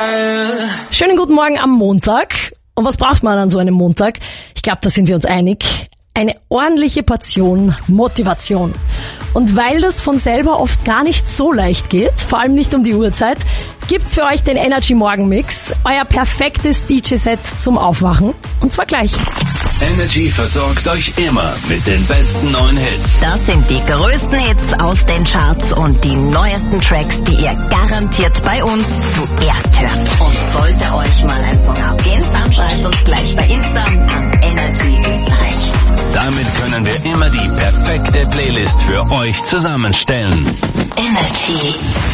Speaker 4: Schönen guten Morgen am Montag. Und was braucht man an so einem Montag? Ich glaube, da sind wir uns einig. Eine ordentliche Portion Motivation. Und weil das von selber oft gar nicht so leicht geht, vor allem nicht um die Uhrzeit, gibt's für euch den Energy Morgen Mix, euer perfektes DJ-Set zum Aufwachen. Und zwar gleich.
Speaker 1: Energy versorgt euch immer mit den besten neuen Hits.
Speaker 8: Das sind die größten Hits aus den Charts und die neuesten Tracks, die ihr garantiert bei uns zuerst hört. Und sollte euch mal ein Song abgehen, dann schreibt uns gleich bei Insta an Energy Österreich.
Speaker 1: Damit können wir immer die perfekte Playlist für euch zusammenstellen.
Speaker 8: Energy.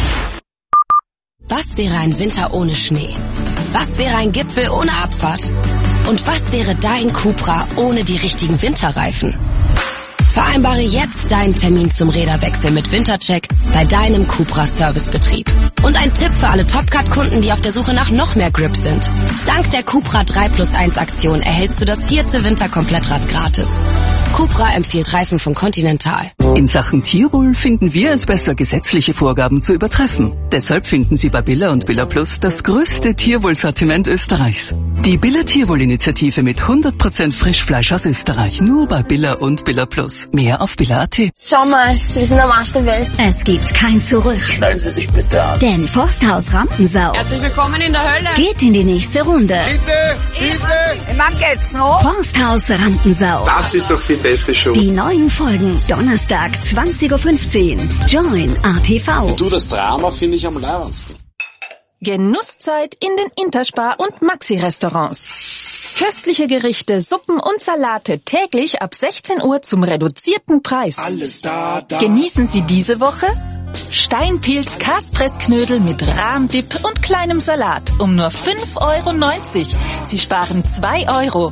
Speaker 22: Was wäre ein Winter ohne Schnee? Was wäre ein Gipfel ohne Abfahrt? Und was wäre dein Cupra ohne die richtigen Winterreifen? Vereinbare jetzt deinen Termin zum Räderwechsel mit Wintercheck bei deinem Cupra Servicebetrieb. Und ein Tipp für alle Topcat-Kunden, die auf der Suche nach noch mehr Grip sind. Dank der Cupra 3+1 Aktion erhältst du das 4. Winterkomplettrad gratis. Cupra empfiehlt Reifen von Continental.
Speaker 12: In Sachen Tierwohl finden wir es besser, gesetzliche Vorgaben zu übertreffen. Deshalb finden Sie bei Billa und Billa Plus das größte Tierwohlsortiment Österreichs. Die Billa Tierwohl-Initiative mit 100% Frischfleisch aus Österreich. Nur bei Billa und Billa Plus. Mehr auf Billa.at.
Speaker 23: Schau mal, wir sind am Arsch der Welt.
Speaker 24: Es gibt kein Zurück.
Speaker 25: Schneiden Sie sich bitte an.
Speaker 24: Denn Forsthaus Rampensau
Speaker 23: Herzlich willkommen in der Hölle.
Speaker 24: geht in die nächste Runde.
Speaker 23: Bitte. Wann geht's noch?
Speaker 24: Forsthaus Rampensau.
Speaker 25: Das ist doch die beste Show.
Speaker 24: Die neuen Folgen Donnerstag 20.15 Uhr. Join ATV.
Speaker 26: Du, das Drama finde ich am leibendsten.
Speaker 27: Genusszeit in den Interspar- und Maxi-Restaurants. Köstliche Gerichte, Suppen und Salate täglich ab 16 Uhr zum reduzierten Preis.
Speaker 26: Alles da.
Speaker 27: Genießen Sie diese Woche Steinpilz Kaspressknödel mit Rahmdip und kleinem Salat um nur 5,90 €. Sie sparen 2 €.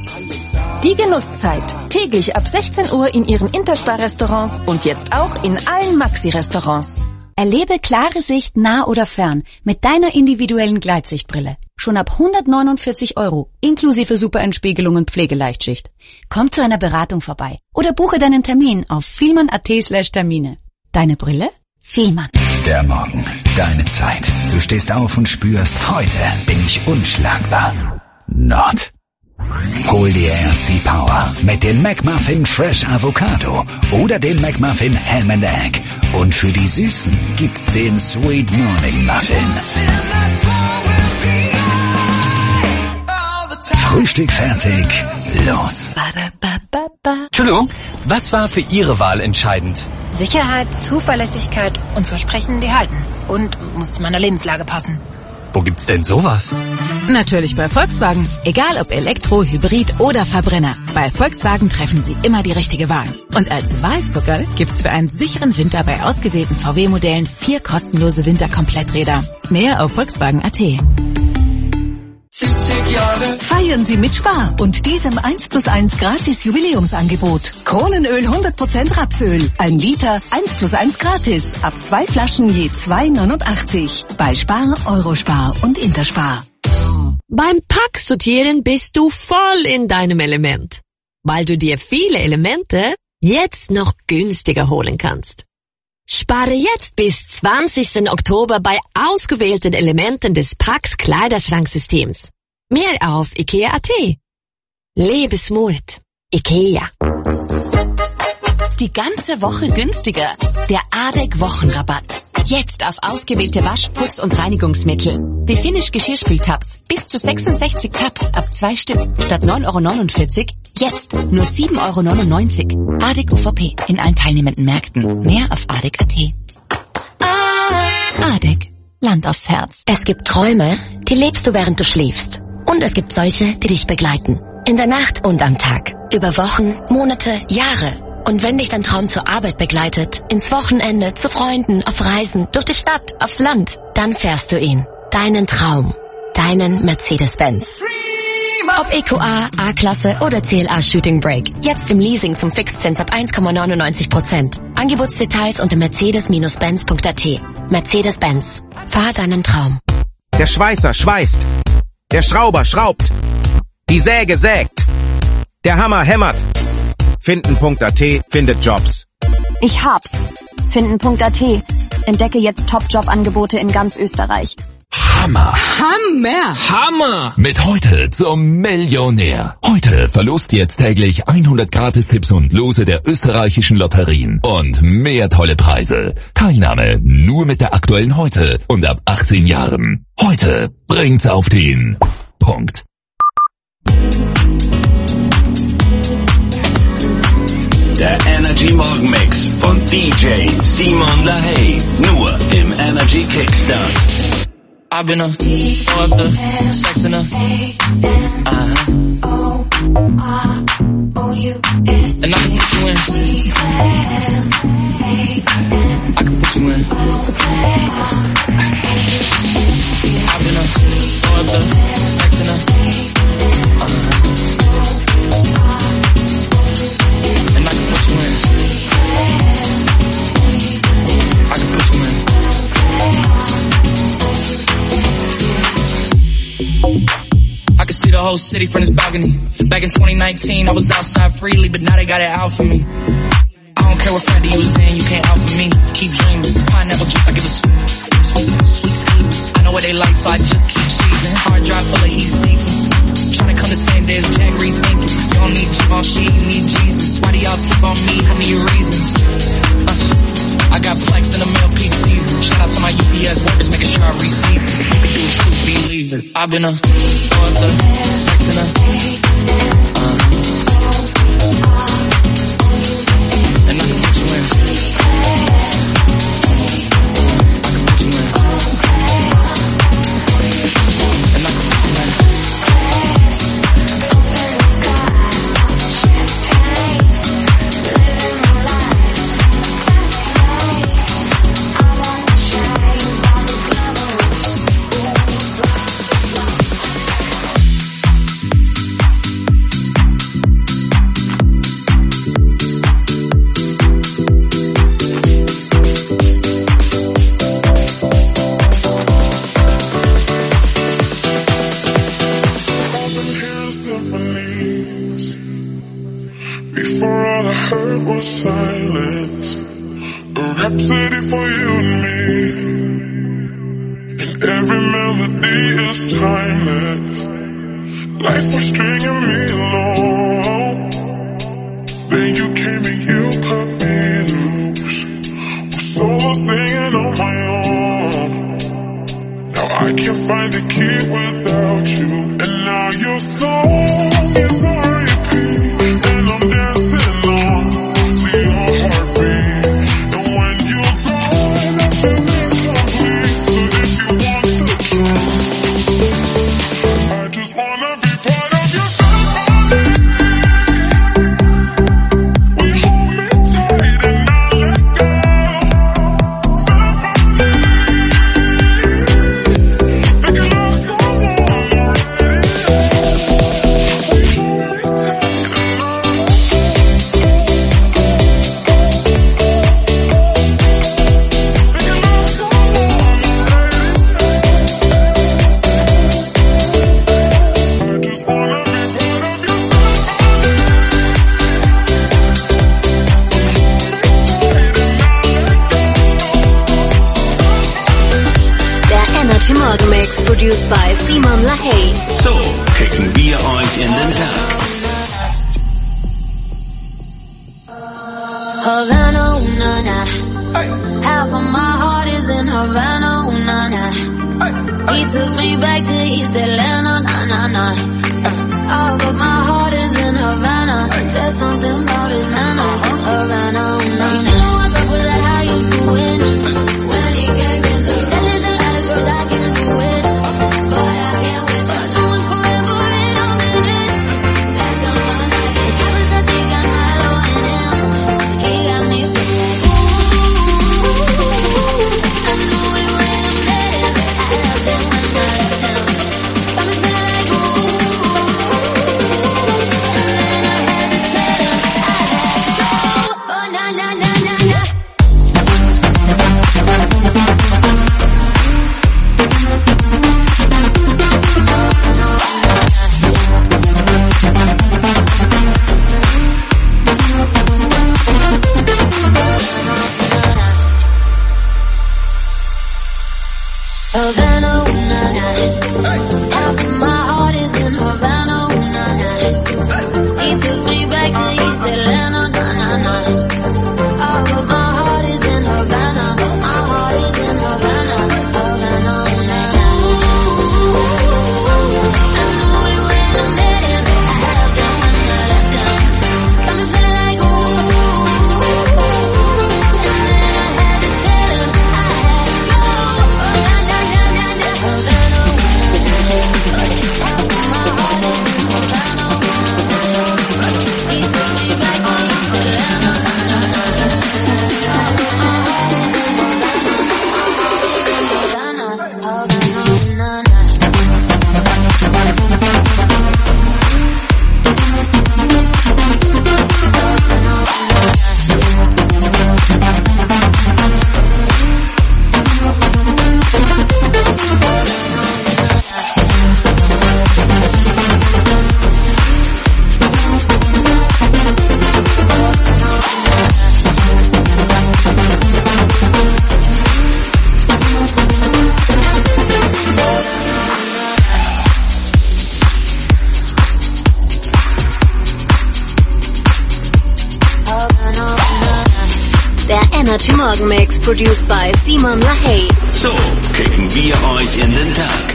Speaker 27: Die Genusszeit täglich ab 16 Uhr in Ihren Interspar-Restaurants und jetzt auch in allen Maxi-Restaurants.
Speaker 28: Erlebe klare Sicht nah oder fern mit deiner individuellen Gleitsichtbrille. Schon ab 149 € inklusive Superentspiegelung und Pflegeleichtschicht. Komm zu einer Beratung vorbei oder buche deinen Termin auf vielmann.at/Termine. Deine Brille? Vielmann.
Speaker 29: Der Morgen, deine Zeit. Du stehst auf und spürst, heute bin ich unschlagbar. Not. Hol dir erst die Power mit dem McMuffin Fresh Avocado oder dem McMuffin Ham and Egg. Und für die Süßen gibt's den Sweet Morning Muffin. Frühstück fertig, los.
Speaker 30: Entschuldigung, was war für Ihre Wahl entscheidend?
Speaker 31: Sicherheit, Zuverlässigkeit und Versprechen, die halten. Und muss zu meiner Lebenslage passen.
Speaker 30: Wo gibt's denn sowas?
Speaker 32: Natürlich bei Volkswagen. Egal ob Elektro, Hybrid oder Verbrenner. Bei Volkswagen treffen Sie immer die richtige Wahl. Und als Wahlzucker gibt's für einen sicheren Winter bei ausgewählten VW-Modellen 4 kostenlose Winterkompletträder. Mehr auf Volkswagen.at.
Speaker 6: Feiern Sie mit Spar und diesem 1+1 gratis Jubiläumsangebot. Kronenöl 100% Rapsöl. 1 Liter 1+1 gratis. Ab 2 Flaschen je 2,89. Bei Spar, Eurospar und Interspar.
Speaker 33: Beim Packsortieren bist du voll in deinem Element, weil du dir viele Elemente jetzt noch günstiger holen kannst. Spare jetzt bis 20. Oktober bei ausgewählten Elementen des Packs Kleiderschranksystems. Mehr auf IKEA.at. Lebe smart. IKEA.
Speaker 22: Die ganze Woche günstiger. Der ADEC Wochenrabatt. Jetzt auf ausgewählte Waschputz- und Reinigungsmittel. Wie Finish Geschirrspültabs. Bis zu 66 Tabs ab 2 Stück. Statt 9,49 € jetzt nur 7,99 €. ADEC UVP in allen teilnehmenden Märkten. Mehr auf ADEC.at. ADEC. Land aufs Herz. Es gibt Träume, die lebst du, während du schläfst. Und es gibt solche, die dich begleiten. In der Nacht und am Tag. Über Wochen, Monate, Jahre. Und wenn dich dein Traum zur Arbeit begleitet, ins Wochenende, zu Freunden, auf Reisen, durch die Stadt, aufs Land, dann fährst du ihn. Deinen Traum. Deinen Mercedes-Benz. Ob EQA, A-Klasse oder CLA Shooting Brake. Jetzt im Leasing zum Fixzins ab 1,99%. Angebotsdetails unter mercedes-benz.at. Mercedes-Benz. Fahr deinen Traum.
Speaker 34: Der Schweißer schweißt. Der Schrauber schraubt. Die Säge sägt. Der Hammer hämmert. Finden.at findet Jobs.
Speaker 35: Ich hab's. Finden.at. Entdecke jetzt Top-Job-Angebote in ganz Österreich.
Speaker 2: Hammer! Mit heute zum Millionär. Heute verlost jetzt täglich 100 Gratistipps und Lose der österreichischen Lotterien. Und mehr tolle Preise. Teilnahme nur mit der aktuellen Heute und ab 18 Jahren. Heute bringt's auf den Punkt.
Speaker 1: Der Energy Morgen Mix von DJ Simon LaHaye. Nur im Energy Kickstart.
Speaker 3: I've been up the sex in and I can put you in. I can put you in. I've been up the sex in and I can put you in. I can put you in. I can see the whole city from this balcony. Back in 2019, I was outside freely, but now they got it out for me. I don't care what Friday you was in, you can't out for me. Keep dreaming, pineapple juice, I give a sweet, sweet. I know what they like, so I just keep seizing. Hard drive full of heat seeking. Tryna come the same day as Jack rethinking. You don't need Givenchy, you need Jesus. Why do y'all sleep on me? I need reasons. I got plex in the mail peak season. Shout out to my UPS workers, making sure I receive it. You can do it too, believe it. I've been the sex in and I can put you in. I can put you in. And I can put you in.
Speaker 7: Silence, a rhapsody for you and me, and every melody is timeless. Life was stringing me along, then you came and you cut me loose. Was solo singing on my own. Now I can't find the key without you, and now your song is on repeat, and I'm dancing on.
Speaker 24: Produced by Simon LaHaye.
Speaker 1: So kicken wir euch in den Tag.
Speaker 9: Havana, ooh, na, na. Half of my heart is in Havana, ooh, na, na. He took me back to East Atlanta, na, na, na. All of my heart is in Havana. There's something about his manners. Havana, ooh, na, na. You know what's up with that, how you doing? When he came in, the senses and other girls, I can do it.
Speaker 24: Der Energy Morgen Mix, produced by Simon LaHaye.
Speaker 1: So kicken wir euch in den Tag.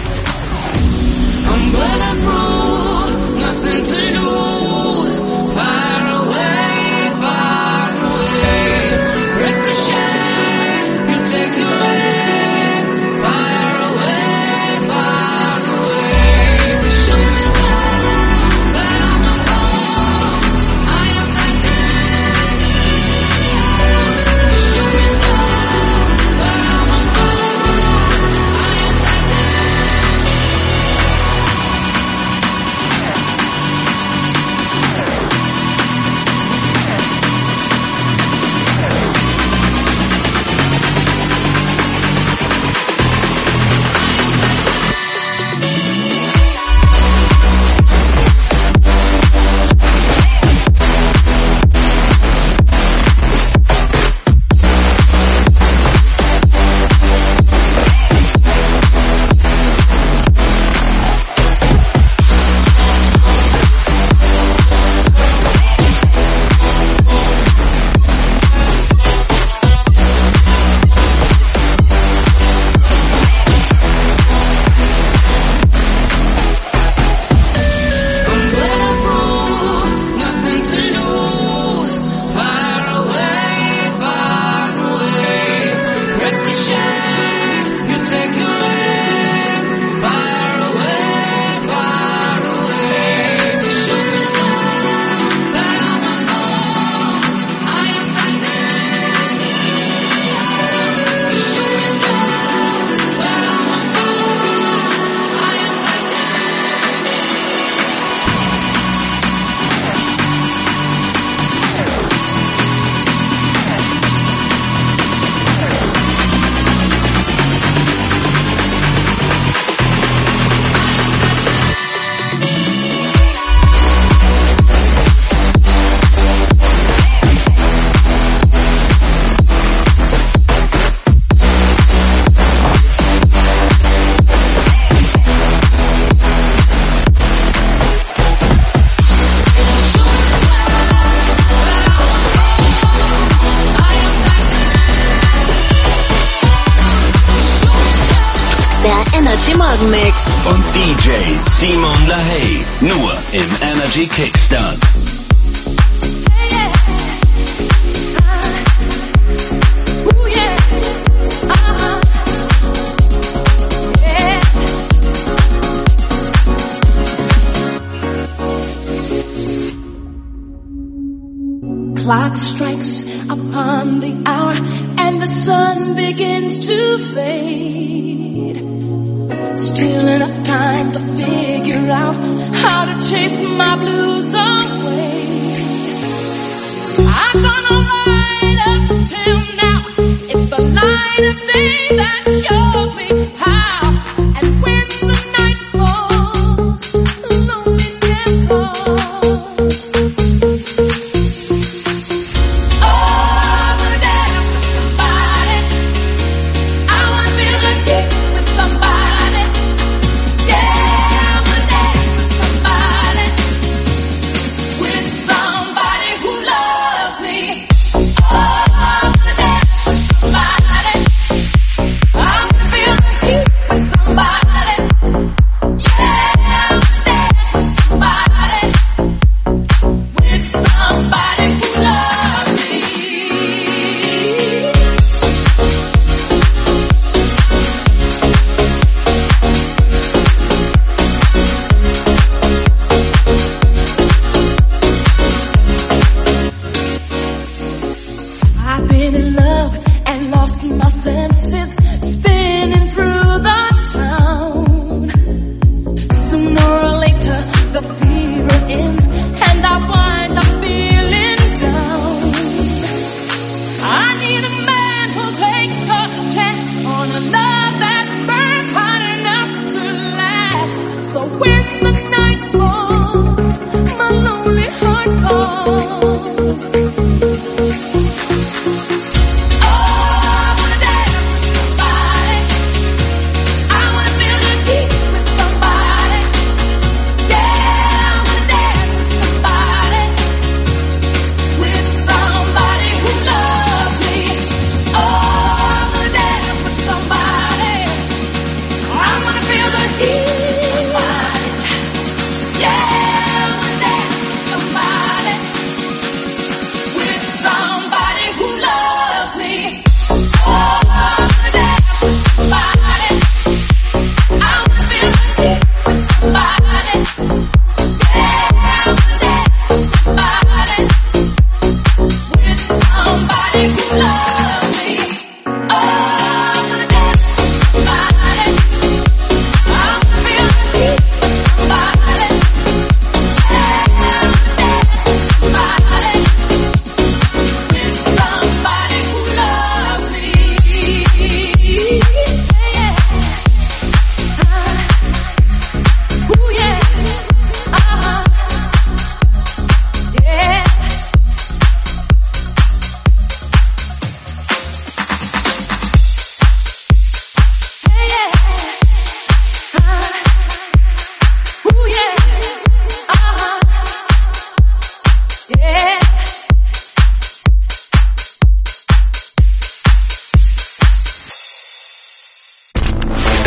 Speaker 9: I'm bulletproof, nothing to lose. Far away, far away. Ricochet, you take your aim. Far away, far away. You shoot me down, but I'm a ball. I am titanium. You shoot me down, but I'm a ball. I am titanium.
Speaker 24: Energy Morgen Mix
Speaker 1: und DJ Simon LaHaye, nur im Energy Kickstart.
Speaker 9: Clock strikes upon the hour and the sun begins to fade. Still enough time to figure out how to chase my blues away. I've gone all right up till now. It's the light of day that shows me how. And when the night falls, loneliness calls. I wanna be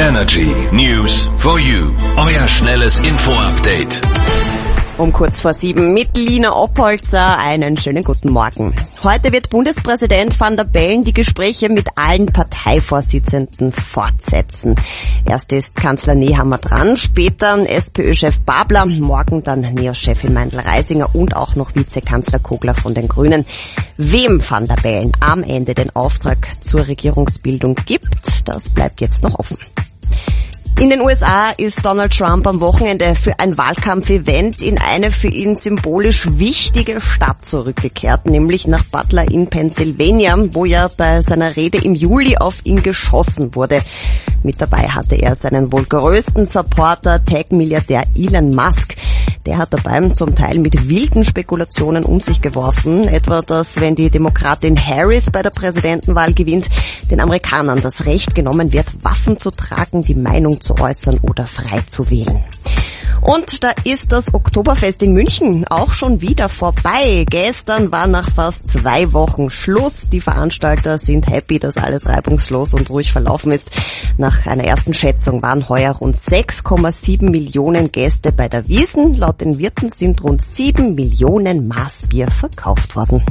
Speaker 1: Energy News for You. Euer schnelles Info-Update.
Speaker 4: Um kurz vor 7 mit Lina Oppolzer. Einen schönen guten Morgen. Heute wird Bundespräsident Van der Bellen die Gespräche mit allen Parteivorsitzenden fortsetzen. Erst ist Kanzler Nehammer dran, später SPÖ-Chef Babler, morgen dann NEOS-Chefin Meindl-Reisinger und auch noch Vizekanzler Kogler von den Grünen. Wem Van der Bellen am Ende den Auftrag zur Regierungsbildung gibt, das bleibt jetzt noch offen. In den USA ist Donald Trump am Wochenende für ein Wahlkampfevent in eine für ihn symbolisch wichtige Stadt zurückgekehrt, nämlich nach Butler in Pennsylvania, wo ja bei seiner Rede im Juli auf ihn geschossen wurde. Mit dabei hatte er seinen wohl größten Supporter, Tech-Milliardär Elon Musk. Der hat dabei zum Teil mit wilden Spekulationen um sich geworfen, etwa dass, wenn die Demokratin Harris bei der Präsidentenwahl gewinnt, den Amerikanern das Recht genommen wird, Waffen zu tragen, die Meinung zu äußern oder frei zu wählen. Und da ist das Oktoberfest in München auch schon wieder vorbei. Gestern war nach fast 2 Wochen Schluss. Die Veranstalter sind happy, dass alles reibungslos und ruhig verlaufen ist. Nach einer ersten Schätzung waren heuer rund 6,7 Millionen Gäste bei der Wiesn. Laut den Wirten sind rund 7 Millionen Maß Bier verkauft worden.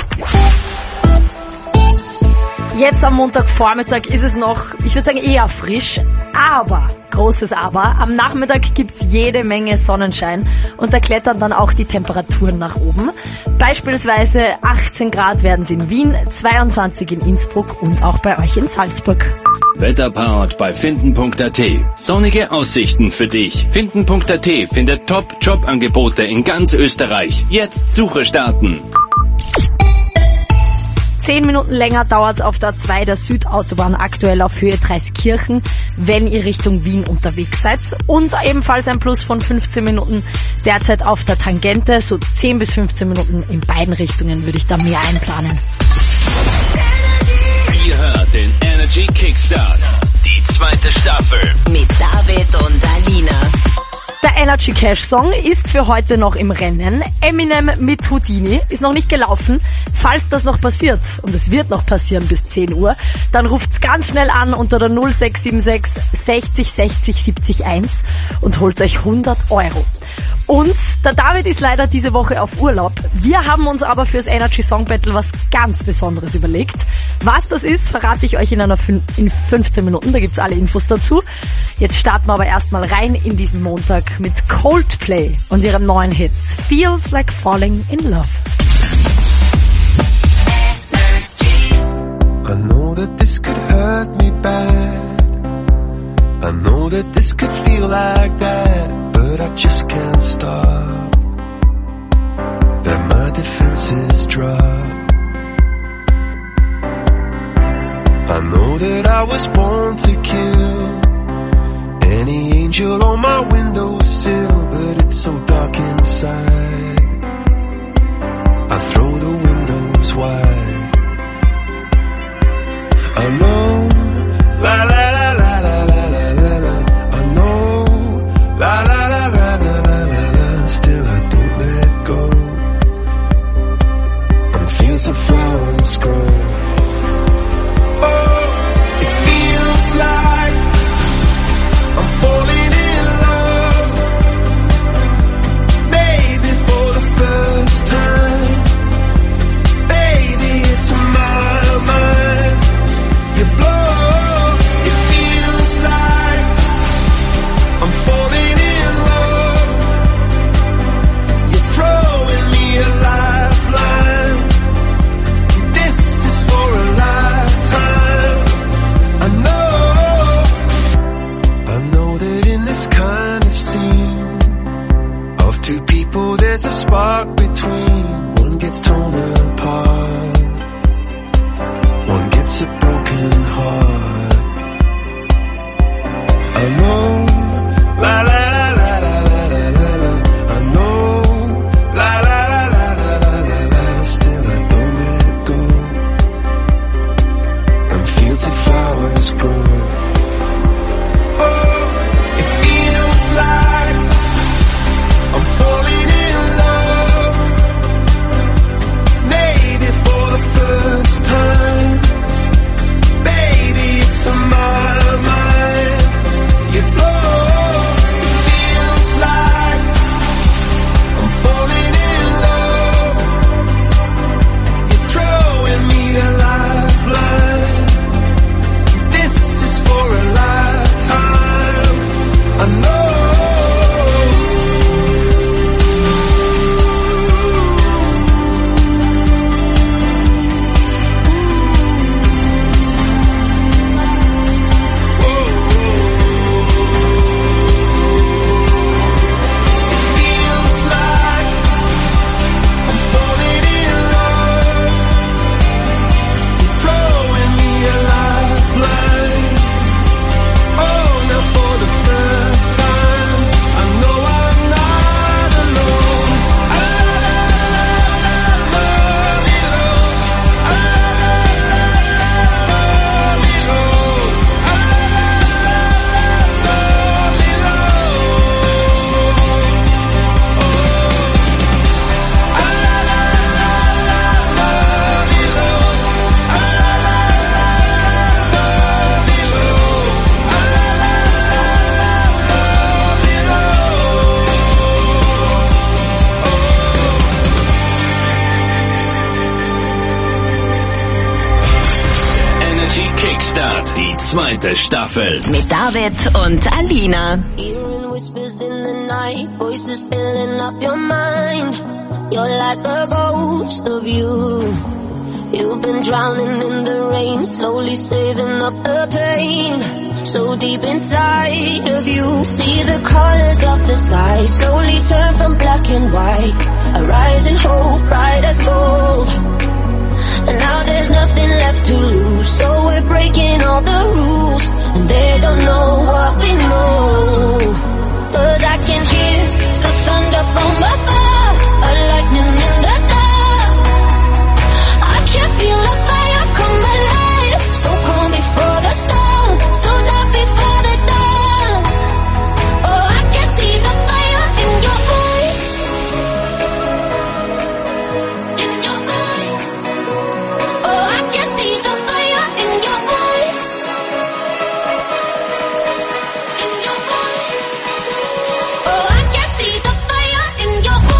Speaker 5: Jetzt am Montagvormittag ist es noch, ich würde sagen, eher frisch, aber, großes Aber, am Nachmittag gibt's jede Menge Sonnenschein und da klettern dann auch die Temperaturen nach oben. Beispielsweise 18 Grad werden es in Wien, 22 in Innsbruck und auch bei euch in Salzburg.
Speaker 1: Wetterpowered bei finden.at. Sonnige Aussichten für dich. Finden.at findet Top-Jobangebote in ganz Österreich. Jetzt Suche starten.
Speaker 5: 10 Minuten länger dauert es auf der 2 der Südautobahn aktuell auf Höhe Dreiskirchen, wenn ihr Richtung Wien unterwegs seid. Und ebenfalls ein Plus von 15 Minuten derzeit auf der Tangente. So 10 bis 15 Minuten in beiden Richtungen würde ich da mehr einplanen.
Speaker 1: Ihr hört den Energy Kickstart. Die 2. Staffel.
Speaker 4: Mit David und Alina.
Speaker 5: Der Energy Cash Song ist für heute noch im Rennen. Eminem mit Houdini ist noch nicht gelaufen. Falls das noch passiert, und es wird noch passieren bis 10 Uhr, dann ruft's ganz schnell an unter der 0676 60 60 70 1 und holt euch 100 €. Und der David ist leider diese Woche auf Urlaub. Wir haben uns aber fürs Energy Song Battle was ganz Besonderes überlegt. Was das ist, verrate ich euch in 15 Minuten. Da gibt's alle Infos dazu. Jetzt starten wir aber erstmal rein in diesen Montag mit Coldplay und ihrem neuen Hit Feels Like Falling in Love.
Speaker 8: I know that this could hurt me bad. I know that this could feel like that, but I just can't stop. Then my defenses drop. I know that I was born to kill any angel on my windowsill, but it's so dark inside. I throw the windows wide. I know, la la la la la la la la la. I know, la la la la la la la la. Still I don't let go. And fields of flowers grow. Oh, it feels like I'm falling in love. Maybe for the first time. Baby, it's my mind. You blow, it feels like I'm falling in love. You're throwing me a lifeline. This is for a lifetime. I know that in this kind of scene of two people there's a spark between. One gets torn apart, one gets a broken heart. I know, la la la la la la la la. I know, la la la la la la la la. Still I don't let it go. And fields of flowers grow. Oh, it feels like I'm falling in love. Maybe for the first time. Baby,
Speaker 1: Start, die 2. Staffel.
Speaker 4: Mit David und Alina.
Speaker 9: Hearing whispers in the night, voices filling up your mind. You're like a ghost of you. You've been drowning in the rain, slowly saving up the pain. So deep inside of you, see the colors of the sky slowly turn from black and white. A rising hope, bright as gold. And now there's nothing left to lose, so we're breaking all the rules. And they don't know what we know. 'Cause I can hear the thunder from afar, a lightning in the dark. I can feel the fire come alive, so calm before the storm, so dark before the dawn. Oh, I can see the fire in your eyes, in your eyes. Oh, I can see the fire in your eyes, in your eyes. Oh, I can see the fire in your eyes.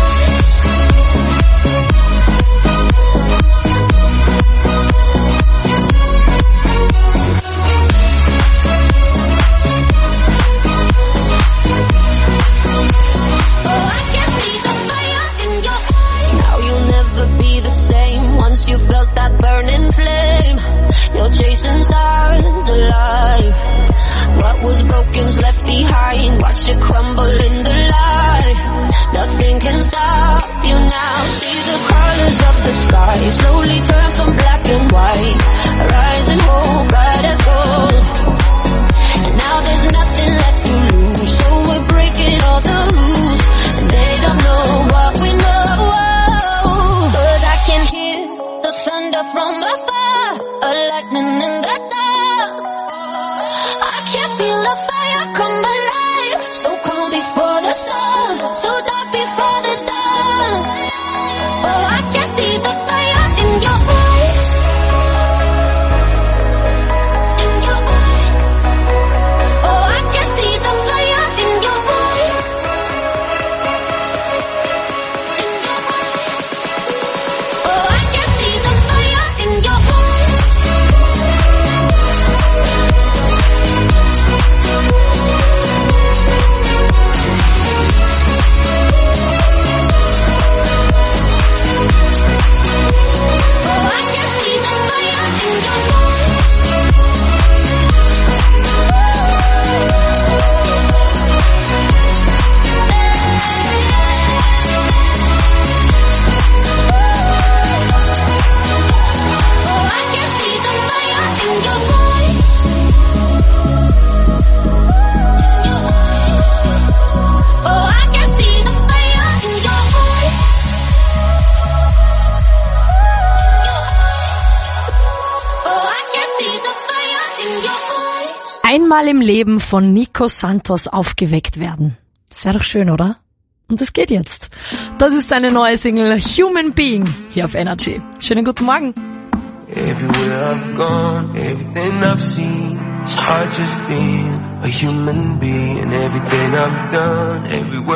Speaker 9: You felt that burning flame. You're chasing stars alive. What was broken's left behind. Watch it crumble in the light. Nothing can stop you now. See the colors of the sky slowly turn from black and white. A rising hope, bright as gold. And now there's nothing left to lose, so we're breaking all the rules. And they don't know what we know. 'Cause I can hear the thunder from afar, a lightning in the dark. I can feel the fire come alive, so calm before the storm, so dark before the dawn. Oh, I can see the fire in your eyes, in your eyes. Oh, I can see the fire in your eyes, in your eyes. Oh, I can see the fire in your eyes. Oh, I can see the fire in your eyes. Oh, I can see the fire in your eyes. In your eyes. Oh, I can see the fire in your eyes. In your eyes. Oh, I can see the fire in your eyes.
Speaker 5: Einmal im Leben von Nico Santos aufgeweckt werden. Das wäre doch schön, oder? Und das geht jetzt. Das ist seine neue Single Human Being hier auf Energy. Schönen guten Morgen.
Speaker 8: Everywhere I've gone, everything I've seen, it's hard just being a human being. Everything I've done, everywhere